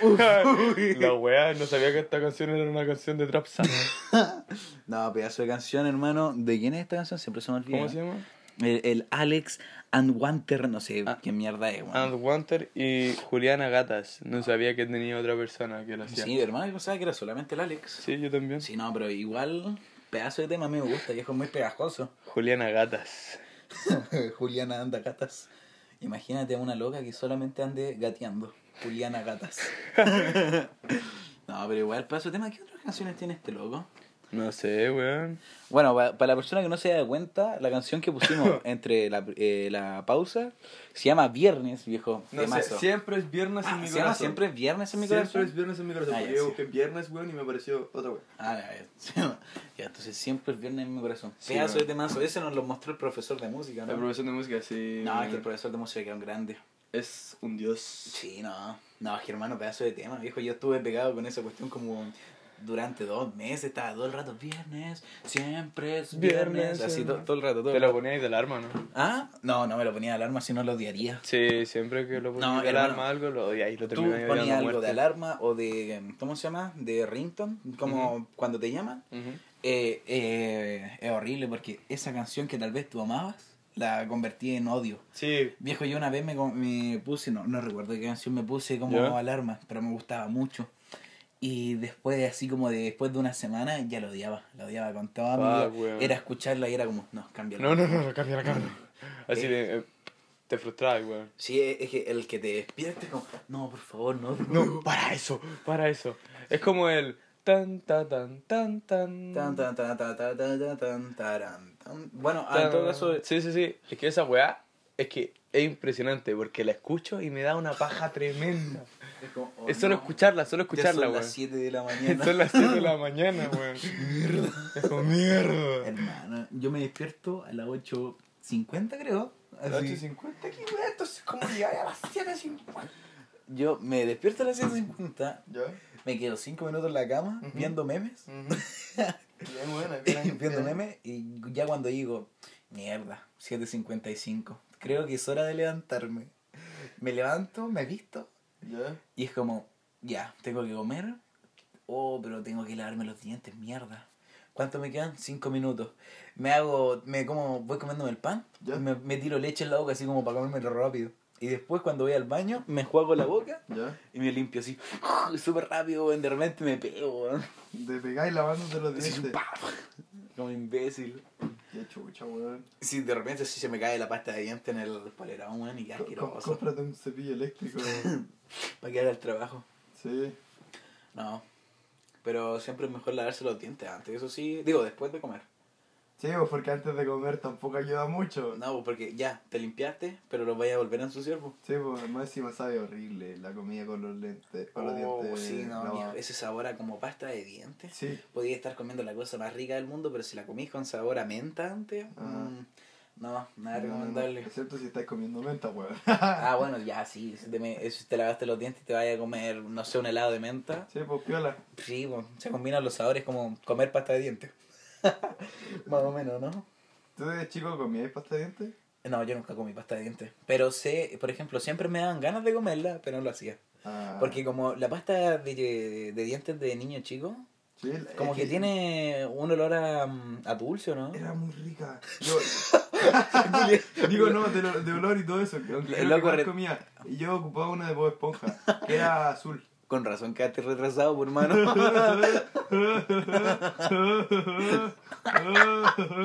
La weá, no sabía que esta canción era una canción de Trap Sound. No, pedazo de canción, hermano. ¿De quién es esta canción? Siempre se me olvida. ¿Cómo se llama? El, el Alex and Wanter, no sé Ah. qué mierda es, weón. And Wanter y Juliana Gatas. No sabía que tenía otra persona que lo hacía. Sí, hermano, yo pensaba que era solamente el Alex. Sí, yo también. Sí, no, pero igual, pedazo de tema a mí me gusta, viejo, es muy pegajoso. Juliana Gatas. Juliana anda gatas. Imagínate a una loca que solamente ande gateando. Juliana Gatas. No, pero igual, pedazo de tema, ¿qué otras canciones tiene este loco? No sé, weón. Bueno, para, para la persona que no se da cuenta, la canción que pusimos entre la, eh, la pausa se llama Viernes, viejo. No sé, temazo. siempre es viernes en Ah, mi se llama corazón. Siempre es Viernes en mi Siempre corazón. es viernes en mi corazón. Ah, porque ya, yo sí. busqué viernes, weón, y me apareció otra weón. Ah, ya, ya, entonces siempre es Viernes en mi corazón. Sí, Pedazo bueno. de temazo. Ese nos lo mostró el profesor de música, La ¿no? profesión de música, sí. No, es que el profesor de música era un grande. es un dios. Sí, no. No, es que hermano, pedazo de tema, viejo. Yo estuve pegado con esa cuestión como durante dos meses. Estaba todo el rato, viernes, siempre es viernes. Viernes, Así eh. todo, todo el rato, todo Te el lo rato. poníais de alarma, ¿no? ¿Ah? No, no me lo ponía de alarma, si no lo odiaría. Sí, siempre que lo ponías No, de hermano. alarma algo, lo odiáis, lo Tú termináis ponías odiando a algo de muerte. alarma o de, ¿cómo se llama? De ringtone, como cuando te llaman. Ujú. Eh, eh, es horrible porque esa canción que tal vez tú amabas, la convertí en odio. Sí, Viejo, yo una vez me, co- me puse, no, no recuerdo qué canción me puse como ¿Ya? alarma, pero me gustaba mucho. Y después, así como de después de una semana, ya lo odiaba, lo odiaba con toda mi Fuck, vida. weón. Era escucharla y era como, no, cámbiala. no, no, no, no, cambia la cámara. Así Eh. de. eh, te frustrabas, weón. Sí, es es que el que te despierte como, no, por favor, no. No, para eso, para eso. Es como el. Tan, ta, tan, tan, tan. Tan, tan, tan, tan, tan, tan, tan, tan, taran, tan. Bueno, ah, en tan. todo caso, Sí, sí, sí. Es que esa weá es que es impresionante porque la escucho y me da una paja tremenda. es como, oh, Es solo no, escucharla, solo ya escucharla, son weón. las siete de la mañana. Son las siete de la mañana, weón. Mierda. Es como mierda. Hermano, yo me despierto a las ocho cincuenta, creo. Las Así. ocho cincuenta aquí, weón. Entonces, ¿cómo llegar a las siete cincuenta? Yo me despierto a las siete cincuenta, ¿Ya? me quedo cinco minutos en la cama Ujú. viendo memes. Bien buena, bien. viendo memes y ya cuando digo, mierda, siete cincuenta y cinco, creo que es hora de levantarme. Me levanto, me visto ¿Ya? y es como, ya, tengo que comer. Oh, pero tengo que lavarme los dientes, mierda. ¿Cuánto me quedan? Cinco minutos. Me hago, me como, voy comiéndome el pan, Ya. me, me tiro leche en la boca así como para comérmelo rápido. Y después cuando voy al baño, me enjuago la boca ¿Ya? y me limpio así, súper rápido, weón, de repente me pego, weón. De pegáis lavándote los Así, dientes. pa, como imbécil. Qué chucha, weón. Sí, de repente sí se me cae la pasta de dientes en el polerón, weón, y qué Co- co- asqueroso. Cómprate un cepillo eléctrico. Para que haga el trabajo. Sí. No. Pero siempre es mejor lavarse los dientes antes, eso sí. Digo, después de comer. Sí, pues porque antes de comer tampoco ayuda mucho. No, pues porque ya, te limpiaste, pero los vayas a volver a ensuciar, pues. Sí, pues más encima sabe horrible la comida con los lentes, con los Oh, dientes sí, no, lavados. viejo, ese sabor a como pasta de dientes. Sí. Podías estar comiendo la cosa más rica del mundo, pero si la comís con sabor a menta antes, Ah. mm, no, nada No, recomendable. excepto si estáis comiendo menta, weón. Ah, bueno, ya, sí, si te, me- si te lavaste los dientes y te vayas a comer, no sé, un helado de menta, Sí, pues piola. sí, pues, se combinan los sabores como comer pasta de dientes. Más o menos, ¿no? ¿Tú de chico comías pasta de dientes? No, yo nunca comí pasta de dientes. Pero sé, por ejemplo, siempre me daban ganas de comerla, pero no lo hacía. Ah, Porque como la pasta de, de dientes de niño chico, sí, como es que tiene un olor a, a dulce, ¿o ¿no? Era muy rica. Yo... Digo, no, de, lo- de olor y todo eso. Que aunque El era loco lo que más re- comía. Y yo ocupaba una de Bob Esponja, que era azul. Con razón quedaste retrasado, por hermano.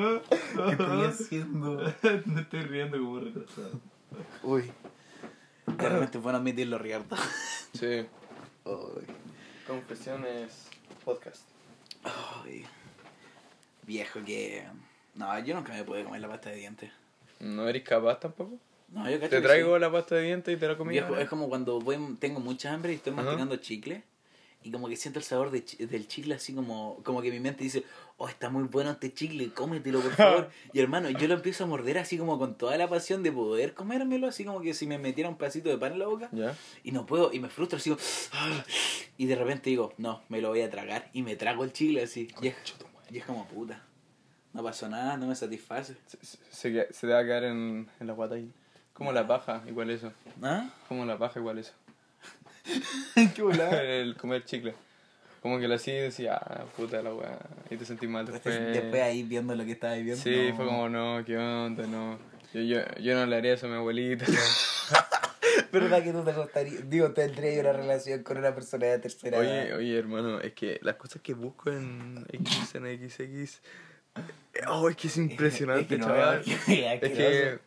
¿Qué estoy haciendo? Me estoy riendo como retrasado. Uy. De repente es bueno admitirlo, Ricardo. Sí. Uy. Confesiones podcast. Uy. Viejo que... No, yo nunca me pude comer la pasta de dientes. ¿No eres capaz tampoco? No, yo cacho Te que traigo sí. la pasta de dientes y te la comí. Viejo, ahora. es como cuando voy, tengo mucha hambre y estoy Ajá. masticando chicle y como que siento el sabor de chi- del chicle así como, como que mi mente dice, oh, está muy bueno este chicle, cómetelo por favor. Y hermano, yo lo empiezo a morder así como con toda la pasión de poder comérmelo, así como que si me metiera un pedacito de pan en la boca ¿Ya? y no puedo, y me frustro así como, "Ah", y de repente digo, no, me lo voy a tragar y me trago el chicle así. Y es, y es como puta. No pasó nada, no me satisface. Se, se, se queda- se te va a quedar en, en la guata ahí. Como la paja, igual eso. ¿Ah? Como la paja, igual eso. Qué volada. El comer chicle. Como que lo así decía, ah, puta la weá. Y te sentís mal después. Después ahí viendo lo que estabas viendo. Sí, no. fue como, no, qué onda, no. Yo, yo, yo no le haría eso a mi abuelita. ¿Verdad que tú te gustaría? Digo, tendría una relación con una persona de tercera Oye, edad. oye, hermano, es que las cosas que busco en X, en X X. Oh, es que es impresionante, Es que no, chaval. es que- Es que.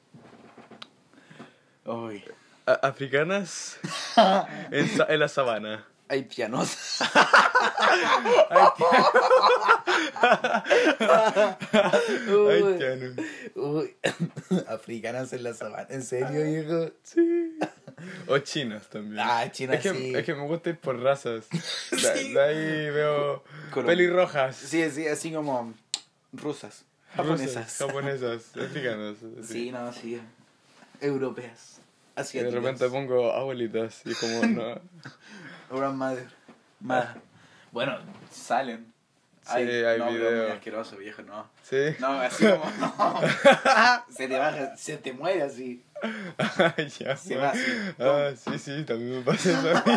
Uy. a- africanas en, sa- en la sabana. Hay pianos. Ay, Uy. ya no. Uy. Africanas en la sabana. ¿En serio, hijo? Sí. O chinas también. Ah, China es que, sí. es que me gusta ir por razas. De, Sí. de ahí veo Colom- pelirrojas. Sí, sí, así como rusas. Japonesas. Rusas, japonesas, africanas. Sí, no, sí. Europeas. Y Así de repente pongo abuelitas y como no. Grandmother. Ma. Bueno, salen. Sí, hay no, pero video. muy asqueroso, viejo, no. Sí. No, así como, no. Se te baja, se te muere así. Ay, ya, Se man. va así. Ah, sí, sí, también me pasa eso a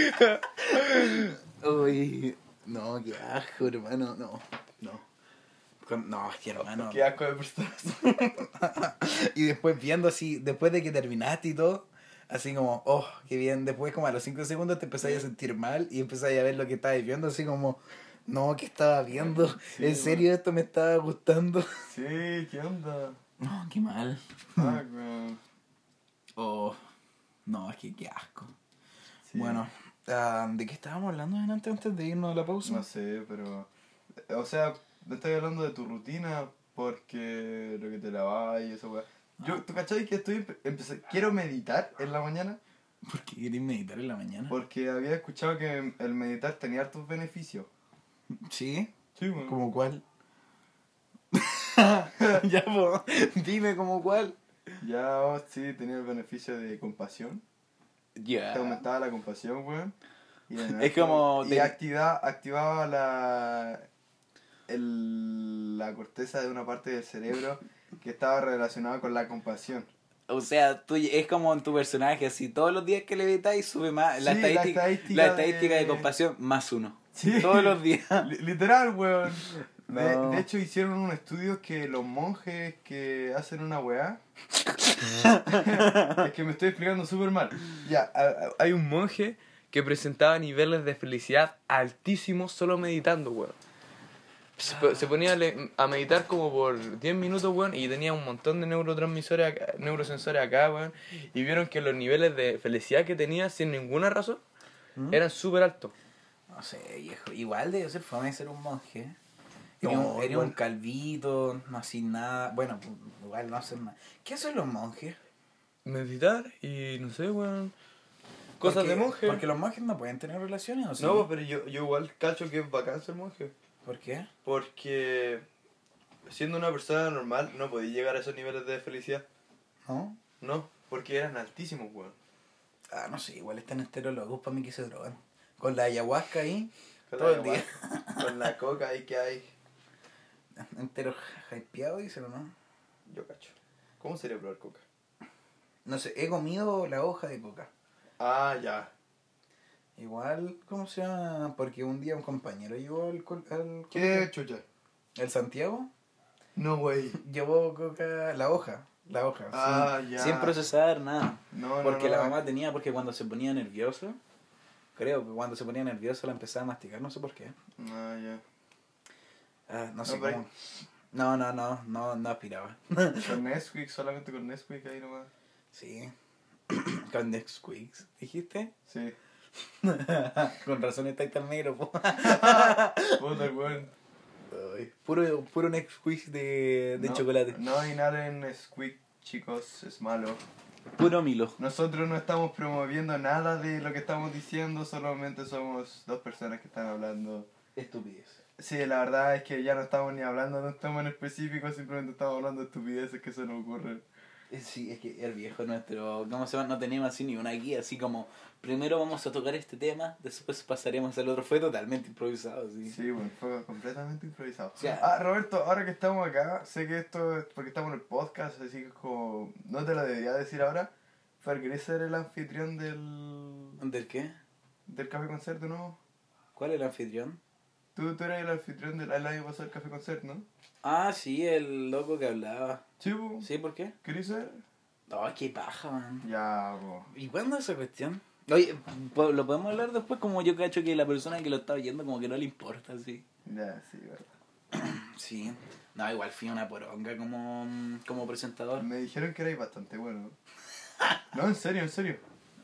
mí. Uy, no, qué asco, hermano, no, no. Con- No, es que hermano. Qué asco de personas. Y después viendo así, después de que terminaste y todo, así como, oh, qué bien. Después como a los cinco segundos te empezáis a sentir mal y empezáis a ver lo que estabas viendo, así como, no, ¿qué estaba viendo? Sí, ¿En serio esto me estaba gustando? Sí, ¿qué onda? No, qué mal. Ah, weón. Oh, no, es que qué asco. Sí. Bueno, ah, ¿de qué estábamos hablando antes, antes de irnos a la pausa? No sé, pero. O sea, me estoy hablando de tu rutina porque lo que te lavas y eso, weón. Yo, ¿tú cachai que estoy empe- empecé- quiero meditar en la mañana? ¿Por qué querés meditar en la mañana? Porque había escuchado que el meditar tenía hartos beneficios. ¿Sí? Sí, weón. ¿Como cuál? Ya, po, dime como cuál. Ya, oh, sí, tenía el beneficio de compasión. Ya. Te aumentaba la compasión, weón. Y en Es como Y de- activa, activaba la. El, la corteza de una parte del cerebro que estaba relacionada con la compasión. O sea, tú, es como en tu personaje, así todos los días que le levitáis sube más la Sí, la estadística, la estadística estadística de... de- compasión más uno. Sí. Todos los días. Li- Literal, weón. De, No. de hecho, hicieron un estudio que los monjes que hacen una weá. Es que me estoy explicando súper mal. Ya, a- a- hay un monje que presentaba niveles de felicidad altísimos solo meditando, weón. Se, po- se ponía a, le- a meditar como por diez minutos, weón, y tenía un montón de neurotransmisores, acá- neurosensores acá, weón. Y vieron que los niveles de felicidad que tenía sin ninguna razón ¿Mm? eran súper altos. No sé, viejo. Igual debe ser fome ser un monje. No, Eres un, eres igual. un calvito, no haces nada. Bueno, pues, igual no hacer nada. ¿Qué hacen los monjes? Meditar y no sé, weón. Cosas Porque- de monje. Porque los monjes no pueden tener relaciones, ¿o sí? No, pero yo, yo igual cacho que es bacán ser monje. ¿Por qué? Porque siendo una persona normal no podía llegar a esos niveles de felicidad. ¿No? No, porque eran altísimos, weón. Ah, no sé, igual están esterólogos para mí que se drogan. Con la ayahuasca ahí, Con todo la el día. ayahuasca, Con la coca ahí que hay. Entero hypeado, dicen, ¿o no? Yo cacho. ¿Cómo sería probar coca? No sé, he comido la hoja de coca. Ah, ya. Igual, ¿cómo se llama? Porque un día un compañero llevó al... col- al ¿Qué chucha? ¿El Santiago? No, güey. Llevó coca, la hoja. La hoja, Ah, sí. ya. Sin procesar nada. No, no, Porque no. la mamá tenía, porque cuando se ponía nervioso, creo que cuando se ponía nervioso la empezaba a masticar, no sé por qué. Ah, ya. Ah, no sé No, pero- cómo. No, no, no, no, no aspiraba. Con Nesquik, solamente con Nesquik ahí nomás. Sí. Con Nesquik, ¿dijiste? Sí. Con razón estáis tan negro, po. Puta, weón. Ay, Puro, puro Nesquik de, de No, chocolate. No inhalen Squeak, chicos, es malo. Puro Milo. Nosotros no estamos promoviendo nada de lo que estamos diciendo, solamente somos dos personas que están hablando. Estupidez. Sí, la verdad es que ya no estamos ni hablando de un tema en específico, simplemente estamos hablando de estupideces que se nos ocurren. Eh, Sí, es que el viejo nuestro, ¿cómo se llama? No teníamos así ni una guía, así como, primero vamos a tocar este tema, después pasaremos al otro, fue totalmente improvisado, sí. Sí, bueno, fue completamente improvisado. O sea- ah, Roberto, ahora que estamos acá, sé que esto es porque estamos en el podcast, así que es como, no te lo debería decir ahora, pero ¿querés ser el anfitrión del, ¿Del qué? del Café Concert de nuevo? ¿Cuál es el anfitrión? Tú, tú eres el anfitrión del el año pasado del Café Concert, ¿no? Ah, sí, el loco que hablaba. Sí, po. ¿Sí? ¿Por qué? ¿Querés ser? No, qué paja, man. Ya, po. ¿Y cuándo es esa cuestión? Oye, po- lo podemos hablar después, como yo cacho que la persona que lo está oyendo como que no le importa, sí. Ya, sí, verdad. Sí. No, igual fui una poronga como, como presentador. Me dijeron que erais bastante bueno. No, en serio, en serio.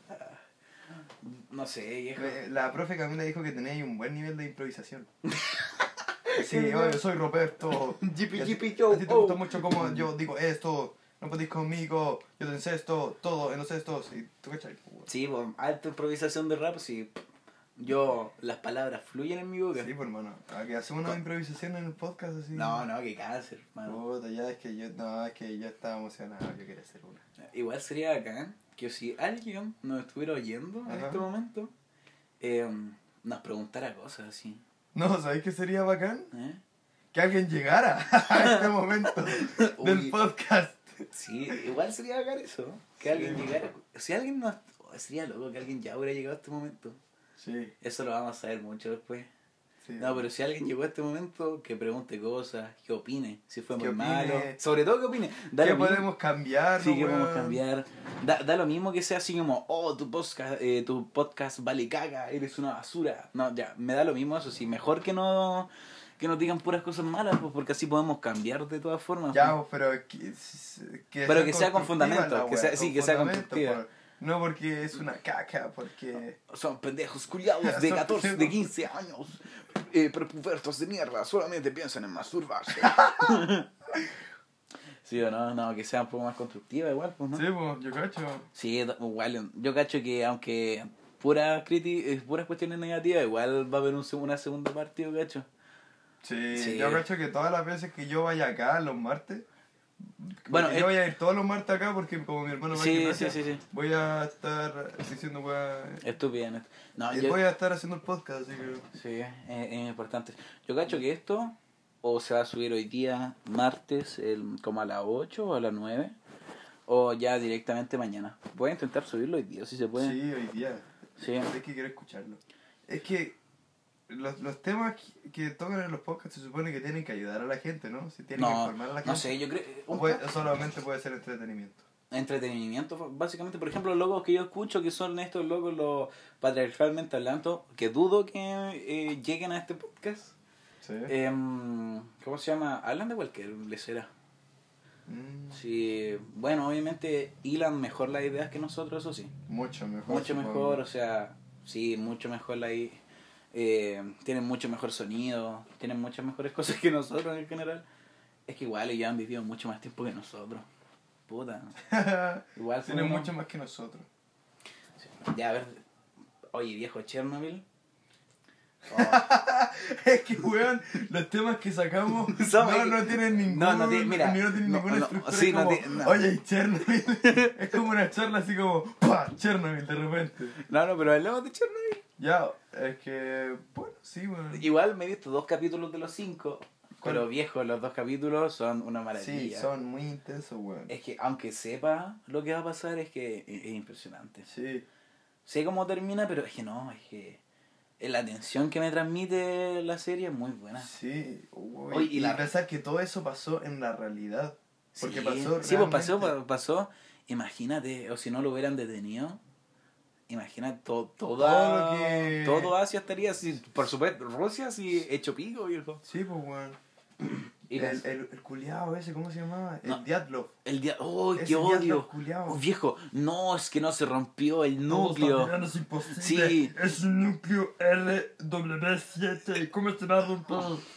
No sé, viejo. Eh, La profe Camila dijo que tenéis un buen nivel de improvisación. Sí, yo soy Roberto. Yipi, Y a ti- yipi, yo, A ti te oh. gusta mucho como yo digo esto, no podéis conmigo, yo te encesto, todo en los cestos. Y tú cachai, pues, weón. Sí, pues, alta improvisación de rap, sí. Yo, las palabras fluyen en mi boca. Sí, pues hermano. ¿A que hacemos una improvisación en el podcast así? No, no, que cáncer, mano. Puta, ya es que yo, no, es que yo estaba emocionado, yo quería hacer una. Igual sería bacán que si alguien nos estuviera oyendo en Ajá. este momento, eh, nos preguntara cosas así. No, ¿sabéis qué sería bacán? ¿Eh? Que alguien llegara a este momento del Uy. podcast. Sí, igual sería bacán eso. Que alguien Sí. llegara. Si alguien nos. oh, sería loco que alguien ya hubiera llegado a este momento. Sí, Eso lo vamos a saber mucho después. sí. No, pero si alguien llegó a este momento, que pregunte cosas, que opine, si fue Que muy opine. malo. Sobre todo que opine. Da ¿Qué lo mismo- podemos cambiar? Sí, no, que podemos weón? cambiar. Da, da lo mismo que sea así como, oh, tu podcast, eh, tu podcast vale caga, eres una basura. No, ya, me da lo mismo eso, sí. Mejor que no que nos digan puras cosas malas, pues, porque así podemos cambiar de todas formas. Ya, pues. pues, pero que, que Pero que sea con constructiva fundamento, la que wea, sea- con sí, que sea fundamento, constructiva. por- no porque es una caca, porque... Son pendejos culiados de Son catorce, de pendejos. quince años, eh, prepubertos de mierda, solamente piensan en masturbarse. Sí o no, no, que sea un poco más constructiva igual, pues, ¿no? Sí, pues, yo cacho. Sí, da- igual, yo cacho que aunque puras criti eh, puras cuestiones negativas, igual va a haber un, seg- una segunda parte, yo cacho. Sí, Sí. yo cacho que todas las veces que yo vaya acá los martes, Bueno, porque eh, yo voy a ir todos los martes acá porque como mi hermano va a Sí, gimnasia, sí, sí, sí. voy a estar diciendo weá, Estúpida. ¿no? No, y yo, voy a estar haciendo el podcast, así que... sí, es, es importante. Yo cacho que esto o se va a subir hoy día, martes, el, como a las ocho o a las nueve, o ya directamente mañana. Voy a intentar subirlo hoy día, si se puede. Sí, hoy día. Sí. Es que quiero escucharlo. Es que los, los temas que- que tocan en los podcasts se supone que tienen que ayudar a la gente, ¿no? Si tienen que No, informar a la gente. no sé, yo creo... O un puede- po- solamente puede ser entretenimiento. entretenimiento, básicamente, por ejemplo, los logos que yo escucho, que son estos logos, los patriarcalmente hablando, que dudo que eh, lleguen a este podcast. Sí. Em, ¿Cómo se llama? Hablan de cualquier lesera. Mm, Sí, bueno, obviamente hilan mejor las ideas que nosotros, eso sí. mucho mejor. Mucho supongo. mejor, o sea, sí, mucho mejor la i- eh, tienen mucho mejor sonido, tienen muchas mejores cosas que nosotros en general. Es que igual ellos han vivido mucho más tiempo que nosotros. Puta. Igual Tienen fuimos- mucho más que nosotros. Ya, a ver. Oye, viejo Chernobyl. Es que, weón, los temas que sacamos Son- no, no tienen ningún, No, no tiene- mira, ni no tienen no, ninguna no, estructura. sí, es no como, tiene- no. Oye, y Chernobyl. Es como una charla así como, ¡pah! Chernobyl, de repente. No, no, pero hablamos de Chernobyl. Ya, es que, bueno, sí, weón. Igual me he visto dos capítulos de los cinco. ¿Cuál? Pero viejo, los dos capítulos son una Sí, maravilla. son muy intensos, weón. Es que aunque sepa lo que va a pasar, es que es, es impresionante. Sí, Sé cómo termina, pero es que no, es que la tensión que me transmite la serie es muy buena. sí. Uy, Oye, y y la- pensar que todo eso pasó en la realidad. Porque sí, pasó sí, pues pasó, realmente. pa- pasó. Imagínate, o si no lo hubieran detenido, imagínate, to, Todo toda, lo que- todo Asia estaría así, por supuesto, Rusia así hecho pico, viejo. Sí, pues, weón. Y El, con- el, el culiao ese, ¿cómo se llamaba? El No. Diatlov. El día... ¡Oh, Ese qué odio! Diatlov culiao. Oh, viejo, no, es que no se rompió el núcleo. Es imposible. Sí. Es un núcleo R W siete. ¿Cómo se va a romper?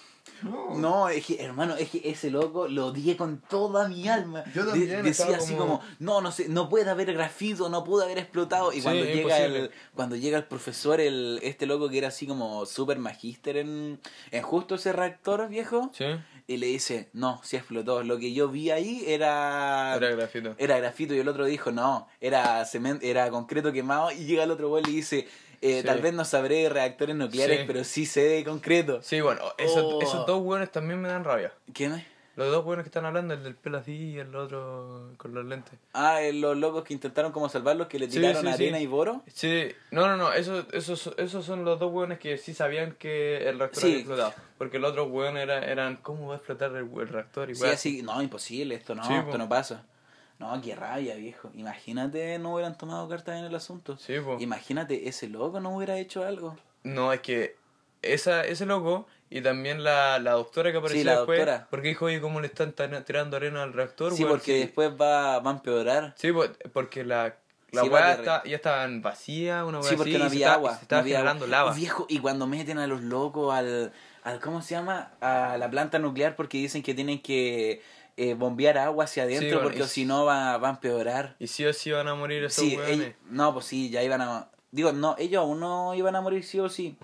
No. No, es que, hermano, es que ese loco lo odié con toda mi alma. Yo también De- decía estaba así como- como, no, no sé, no puede haber grafito, no puede haber explotado. Y Sí, cuando es llega imposible. el, cuando llega el profesor, el, este loco que era así como super magíster en, en justo ese reactor viejo, Sí, y le dice, no, sí explotó. Lo que yo vi ahí era era grafito. era grafito, y el otro dijo, no, era cemento, era concreto quemado. Y llega el otro güey y le dice, eh, Sí. tal vez no sabré de reactores nucleares, Sí. pero sí sé de concreto. Sí, bueno, esos, Oh. esos dos hueones también me dan rabia. ¿Qué me? Los dos hueones que están hablando, el del pelo así y el otro con los lentes. Ah, eh, los locos que intentaron como salvarlos, que le Sí, tiraron sí, arena sí. y boro. Sí, no, no, no, esos, esos, esos son los dos hueones que sí sabían que el reactor Sí. había explotado. Porque los otros hueones era, eran, ¿cómo va a explotar el, el reactor? Y Sí, weas así, no, imposible, esto no, Sí, esto po. no pasa. No, qué rabia, viejo. Imagínate no hubieran tomado cartas en el asunto. Sí, po. Imagínate, ese loco no hubiera hecho algo. No, es que esa, ese loco y también la, la doctora que apareció Sí, la después. doctora. Porque dijo, oye, ¿cómo le están tan- tirando arena al reactor? Sí, weón? porque después va, va a empeorar. Sí, pues, porque la, la Sí, weá porque- está, ya estaban vacía, una weá Sí, porque así, no y se había está- agua. y se estaba no había generando agua. lava. Oh, viejo, y cuando meten a los locos al, al, ¿cómo se llama? A la planta nuclear porque dicen que tienen que eh, bombear agua hacia adentro Sí, bueno, porque y- si no va, va a empeorar. Y sí o sí van a morir esos Sí, weones. ell- no, pues sí, ya iban a... Digo, no, ellos aún no iban a morir sí o sí.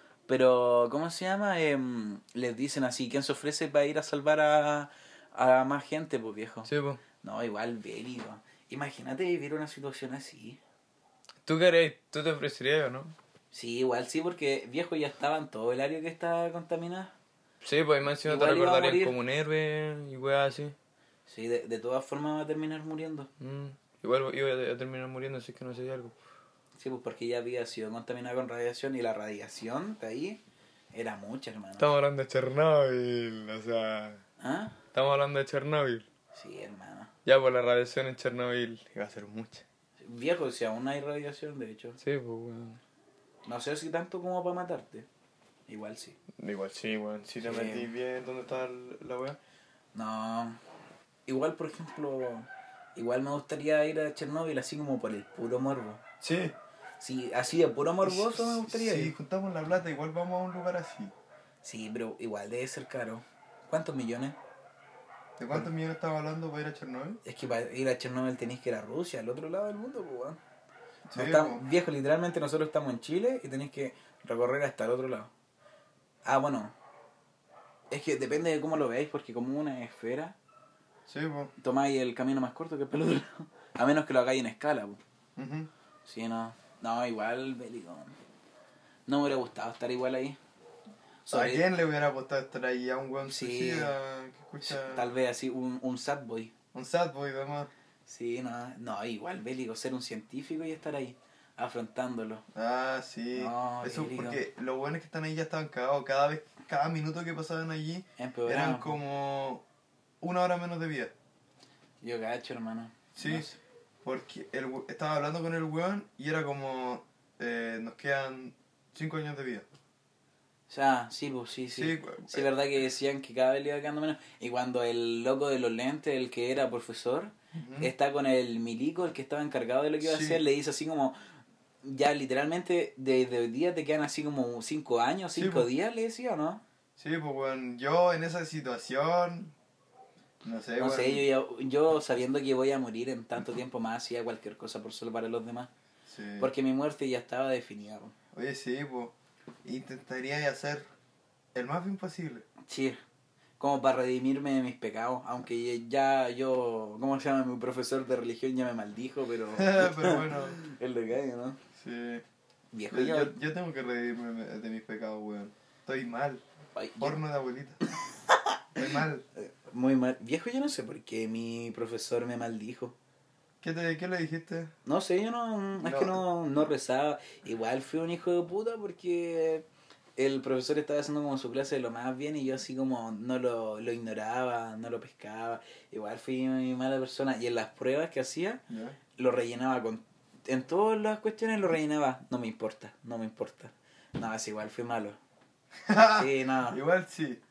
Pero, ¿cómo se llama? Em, les dicen así, ¿quién se ofrece para ir a salvar a, a más gente, pues viejo? Sí, pues. No, igual bélico. Imagínate vivir una situación así. ¿Tú qué harías? ¿Tú te ofrecerías o no? Sí, igual sí, porque viejo ya estaba en todo el área que está contaminada. Sí, pues más encima te Igual iba a recordarían morir. como un héroe y weá así. Sí, de, de todas formas va a terminar muriendo. Mm. Igual iba a terminar muriendo si es que no sé algo. Sí, pues porque ya había sido contaminada con radiación y la radiación de ahí era mucha, hermano. Estamos hablando de Chernóbil, o sea... ¿Ah? Estamos hablando de Chernóbil. Sí, hermano. Ya, pues la radiación en Chernóbil iba a ser mucha. Viejo, si aún hay radiación, de hecho. Sí, pues weón. No sé si tanto como para matarte. Igual sí. Igual sí, weón. Si te Sí. metís bien dónde está la weá. No. Igual, por ejemplo, igual me gustaría ir a Chernóbil así como por el puro morbo. Sí. Sí, así de puro morboso me gustaría Si ir. juntamos la plata, igual vamos a un lugar así. Sí, pero igual debe ser caro. ¿Cuántos millones? ¿De cuántos millones estaba hablando para ir a Chernobyl? Es que para ir a Chernóbil tenéis que ir a Rusia, al otro lado del mundo, pues, weón. Sí, No estamos- po. viejo, literalmente nosotros estamos en Chile y tenéis que recorrer hasta el otro lado. Ah, bueno. Es que depende de cómo lo veáis, porque como una esfera, Sí, pues. tomáis el camino más corto que el otro lado. A menos que lo hagáis en escala, pues. Ujú. Sí, no. No, igual, bélico. No me hubiera gustado estar igual ahí. ¿A Sobre- quién le hubiera gustado estar ahí? ¿A un weón Sí. suicida que escucha Tal vez así, un, un sad boy. un sad boy, además? Sí, no, no, igual, bélico, ser un científico y estar ahí, afrontándolo. Ah, sí. No, Eso bélico. porque los buenos que están ahí ya estaban cagados. Cada vez, cada minuto que pasaban allí Empeorado. eran como una hora menos de vida. Yo gacho, hermano. Sí. No sé. Porque el, we- estaba hablando con el weón y era como, eh, nos quedan cinco años de vida. O sea, sí, pues sí, sí. Sí, Sí, eh, verdad que decían que cada vez le iba quedando menos. Y cuando el loco de los lentes, el que era profesor, Ujú. está con el milico, el que estaba encargado de lo que iba a Sí. hacer, le dice así como, ya literalmente desde hoy día te quedan así como cinco años, Sí, cinco pues. días, le decía, ¿o no? Sí, pues weón, yo en esa situación, no sé, No weón. sé, yo, ya- yo sabiendo que voy a morir en tanto tiempo más, hacía cualquier cosa por salvar a los demás. Sí. Porque mi muerte ya estaba definida. po. Oye, sí, pues, intentaría hacer el más bien posible. Sí, como para redimirme de mis pecados, aunque ya yo, ¿cómo se llama? Mi profesor de religión ya me maldijo, pero... Pero bueno, El de calle, ¿no? sí. Viejo, Yo, yo... yo, yo tengo que reírme de mis pecados, weón. Estoy mal. Ay, yo- Porno de abuelita. Estoy mal. Muy mal. Viejo, yo no sé por qué mi profesor me maldijo. ¿Qué, te, ¿Qué le dijiste? No sé, yo no... Es No. que no, no rezaba. Igual fui un hijo de puta porque el profesor estaba haciendo como su clase de lo más bien y yo así como no lo, lo ignoraba, no lo pescaba. Igual fui muy mala persona. Y en las pruebas que hacía, ¿Ya? lo rellenaba con... En todas las cuestiones lo rellenaba. No me importa, no me importa. No, es igual, fui malo. Sí, no. Igual sí.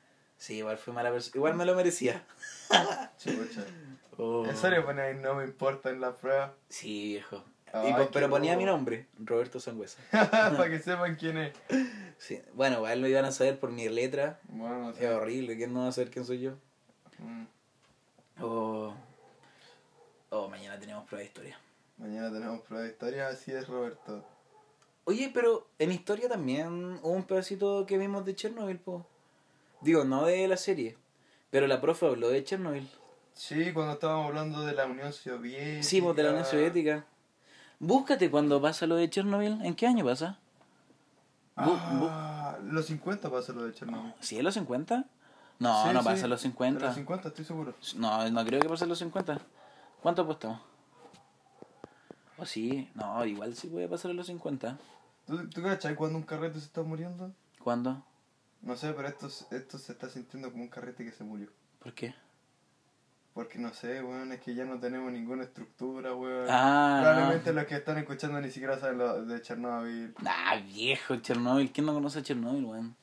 Sí, igual fue mala persona. Igual me lo merecía. Chucha. Oh. ¿En serio ponía ahí no me importa en la prueba? Sí, viejo. Ay, Y po- qué pero ponía bobo. mi nombre, Roberto Sangüesa. Para que sepan quién es. Sí. Bueno, igual lo iban a saber por mi letra. Bueno, Es horrible, ¿quién no va a saber quién soy yo? Mm. Oh, oh mañana tenemos prueba de historia. Mañana tenemos prueba de historia, así es Roberto. Oye, pero en historia también hubo un pedacito que vimos de Chernobyl, po. Digo, no de la serie, pero la profe habló de Chernobyl. Sí, cuando estábamos hablando de la Unión Soviética. Sí, pues de la Unión Soviética. Búscate cuando pasa lo de Chernobyl. ¿En qué año pasa? Bu- Ah, los cincuenta pasa lo de Chernobyl. ¿Sí en los cincuenta? No, Sí, no sí, pasa en los En cincuenta. los cincuenta, estoy seguro. No, no creo que pase en los cincuenta. ¿Cuánto apostamos? ¿O sí? No, igual sí puede pasar en los cincuenta. ¿Tú, ¿Tú cachai cuando un carrete se está muriendo? ¿Cuándo? No sé, pero esto, esto se está sintiendo como un carrete que se murió. ¿Por qué? Porque no sé, weón, es que ya no tenemos ninguna estructura, weón. Ah, Probablemente los que están escuchando ni siquiera saben lo de Chernobyl. Ah, viejo, Chernobyl. ¿Quién no conoce a Chernobyl, weón?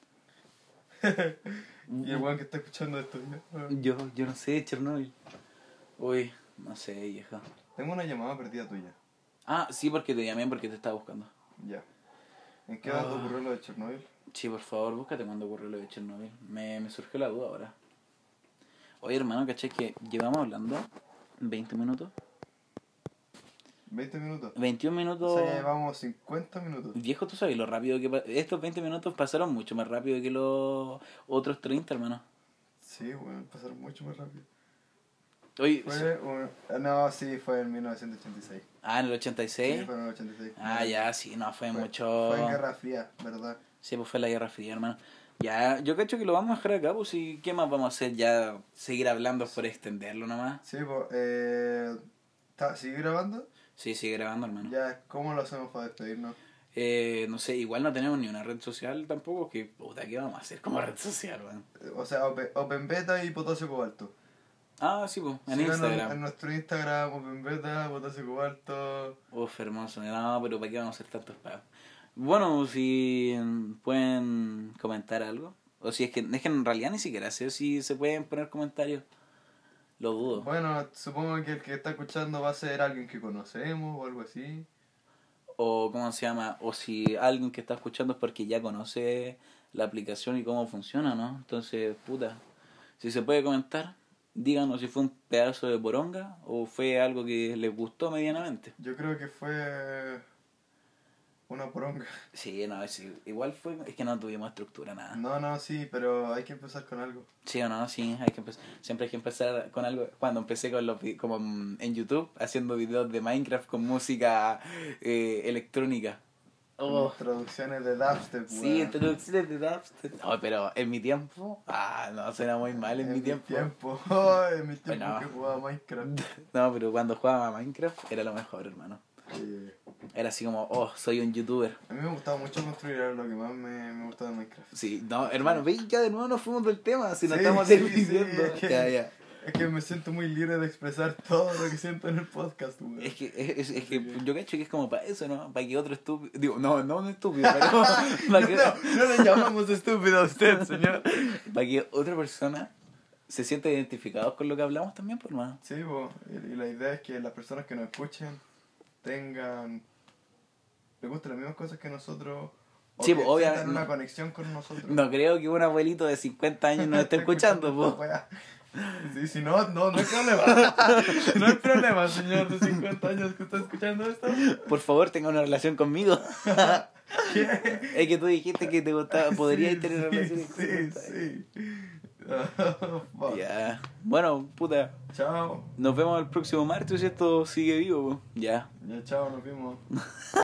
Y el weón que está escuchando esto, ya, weón. Yo, yo no sé, Chernobyl. Uy, no sé, vieja. Tengo una llamada perdida tuya. Ah, sí, porque te llamé porque te estaba buscando. Ya. ¿En qué edad Ah. ocurrió lo de Chernobyl? Sí, por favor, búscate cuando ocurrió lo de Chernobyl. Me, me surgió la duda ahora. Oye, hermano, ¿cachai que llevamos hablando veinte minutos? veinte minutos. veintiún minutos. O sea, ya llevamos cincuenta minutos. Viejo, tú sabes lo rápido que... pa- Estos veinte minutos pasaron mucho más rápido que los otros treinta, hermano. Sí, weón, pasaron mucho más rápido. Oye, Fue un... No, sí, fue en mil novecientos ochenta y seis. ah, en el ochenta y Sí, seis. fue en el ochenta y seis. Ah, ya, sí, no, fue, Fue- mucho... Fue en Guerra Fría, ¿verdad? Sí, pues fue la Guerra Fría, hermano. Ya, yo cacho que lo vamos a dejar acá, pues, y ¿qué más vamos a hacer? Ya, seguir hablando por extenderlo nomás. Sí, pues, eh... ¿está- ¿Sigue grabando? Sí, sigue grabando, hermano. Ya, ¿cómo lo hacemos para despedirnos? Eh, no sé, igual no tenemos ni una red social tampoco, que puta, ¿qué vamos a hacer como red social, weón? O sea, Open, Open Beta y Potasio Cobalto. Ah, sí, pues, en Síganos Instagram. En nuestro Instagram, Open Beta, Potasio Cobalto. Uf, hermoso. No, pero ¿para qué vamos a hacer tantos pagos? Bueno, si pueden comentar algo. O si es que, es que en realidad ni siquiera sé si se pueden poner comentarios. Lo dudo. Bueno, supongo que el que está escuchando va a ser alguien que conocemos o algo así. O cómo se llama. O si alguien que está escuchando es porque ya conoce la aplicación y cómo funciona, ¿no? Entonces, puta. Si se puede comentar, díganos si fue un pedazo de poronga o fue algo que les gustó medianamente. Yo creo que fue una poronga. Sí, no, es, igual fue... Es que no tuvimos estructura, nada. No, no, sí, pero hay que empezar con algo. Sí o no, sí, hay que empezar. Siempre hay que empezar con algo. Cuando empecé con los vi- como en YouTube, haciendo videos de Minecraft con música eh, electrónica. Oh, Traducciones de dubstep, sí, weón. introducciones de dubstep. No, pero en mi tiempo, ah, no, suena muy mal en, mi tiempo. tiempo. Oh, en mi tiempo Bueno. que jugaba Minecraft. No, pero cuando jugaba Minecraft era lo mejor, hermano. Sí. Era así como, oh, soy un youtuber. A mí me gustaba mucho construir, era lo que más me, me gustaba de Minecraft. Sí, no, hermano, ve, ya de nuevo nos fuimos del tema, si nos Sí, estamos sí, diciendo. sí, es que- Ya, ya. Es que me siento muy libre de expresar todo lo que siento en el podcast, weón. Es que, es, es que yo cacho que es como para eso, ¿no? Para que otro estúpido... Digo, no, no un estúpido, pero para que, No le llamamos estúpido a usted, señor. para que otra persona se sienta identificado con lo que hablamos también, pues, hermano. Sí, po, y, y la idea es que las personas que nos escuchen tengan... les gusten las mismas cosas que nosotros. O Sí, que po, obviamente, sientan una no. conexión con nosotros. No creo que un abuelito de cincuenta años nos esté escuchando, esta pues. wea. Sí, si no, no, no hay problema. No hay problema, señor de cincuenta años que está escuchando esto. Por favor, tenga una relación conmigo. ¿Qué? Es que tú dijiste que te gustaba, podrías Sí, tener sí, relaciones con Sí, cincuenta años. sí. Oh, fuck. Ya. Bueno, puta. Chao. Nos vemos el próximo martes si esto sigue vivo, pues. Ya. Ya, chao, nos vimos.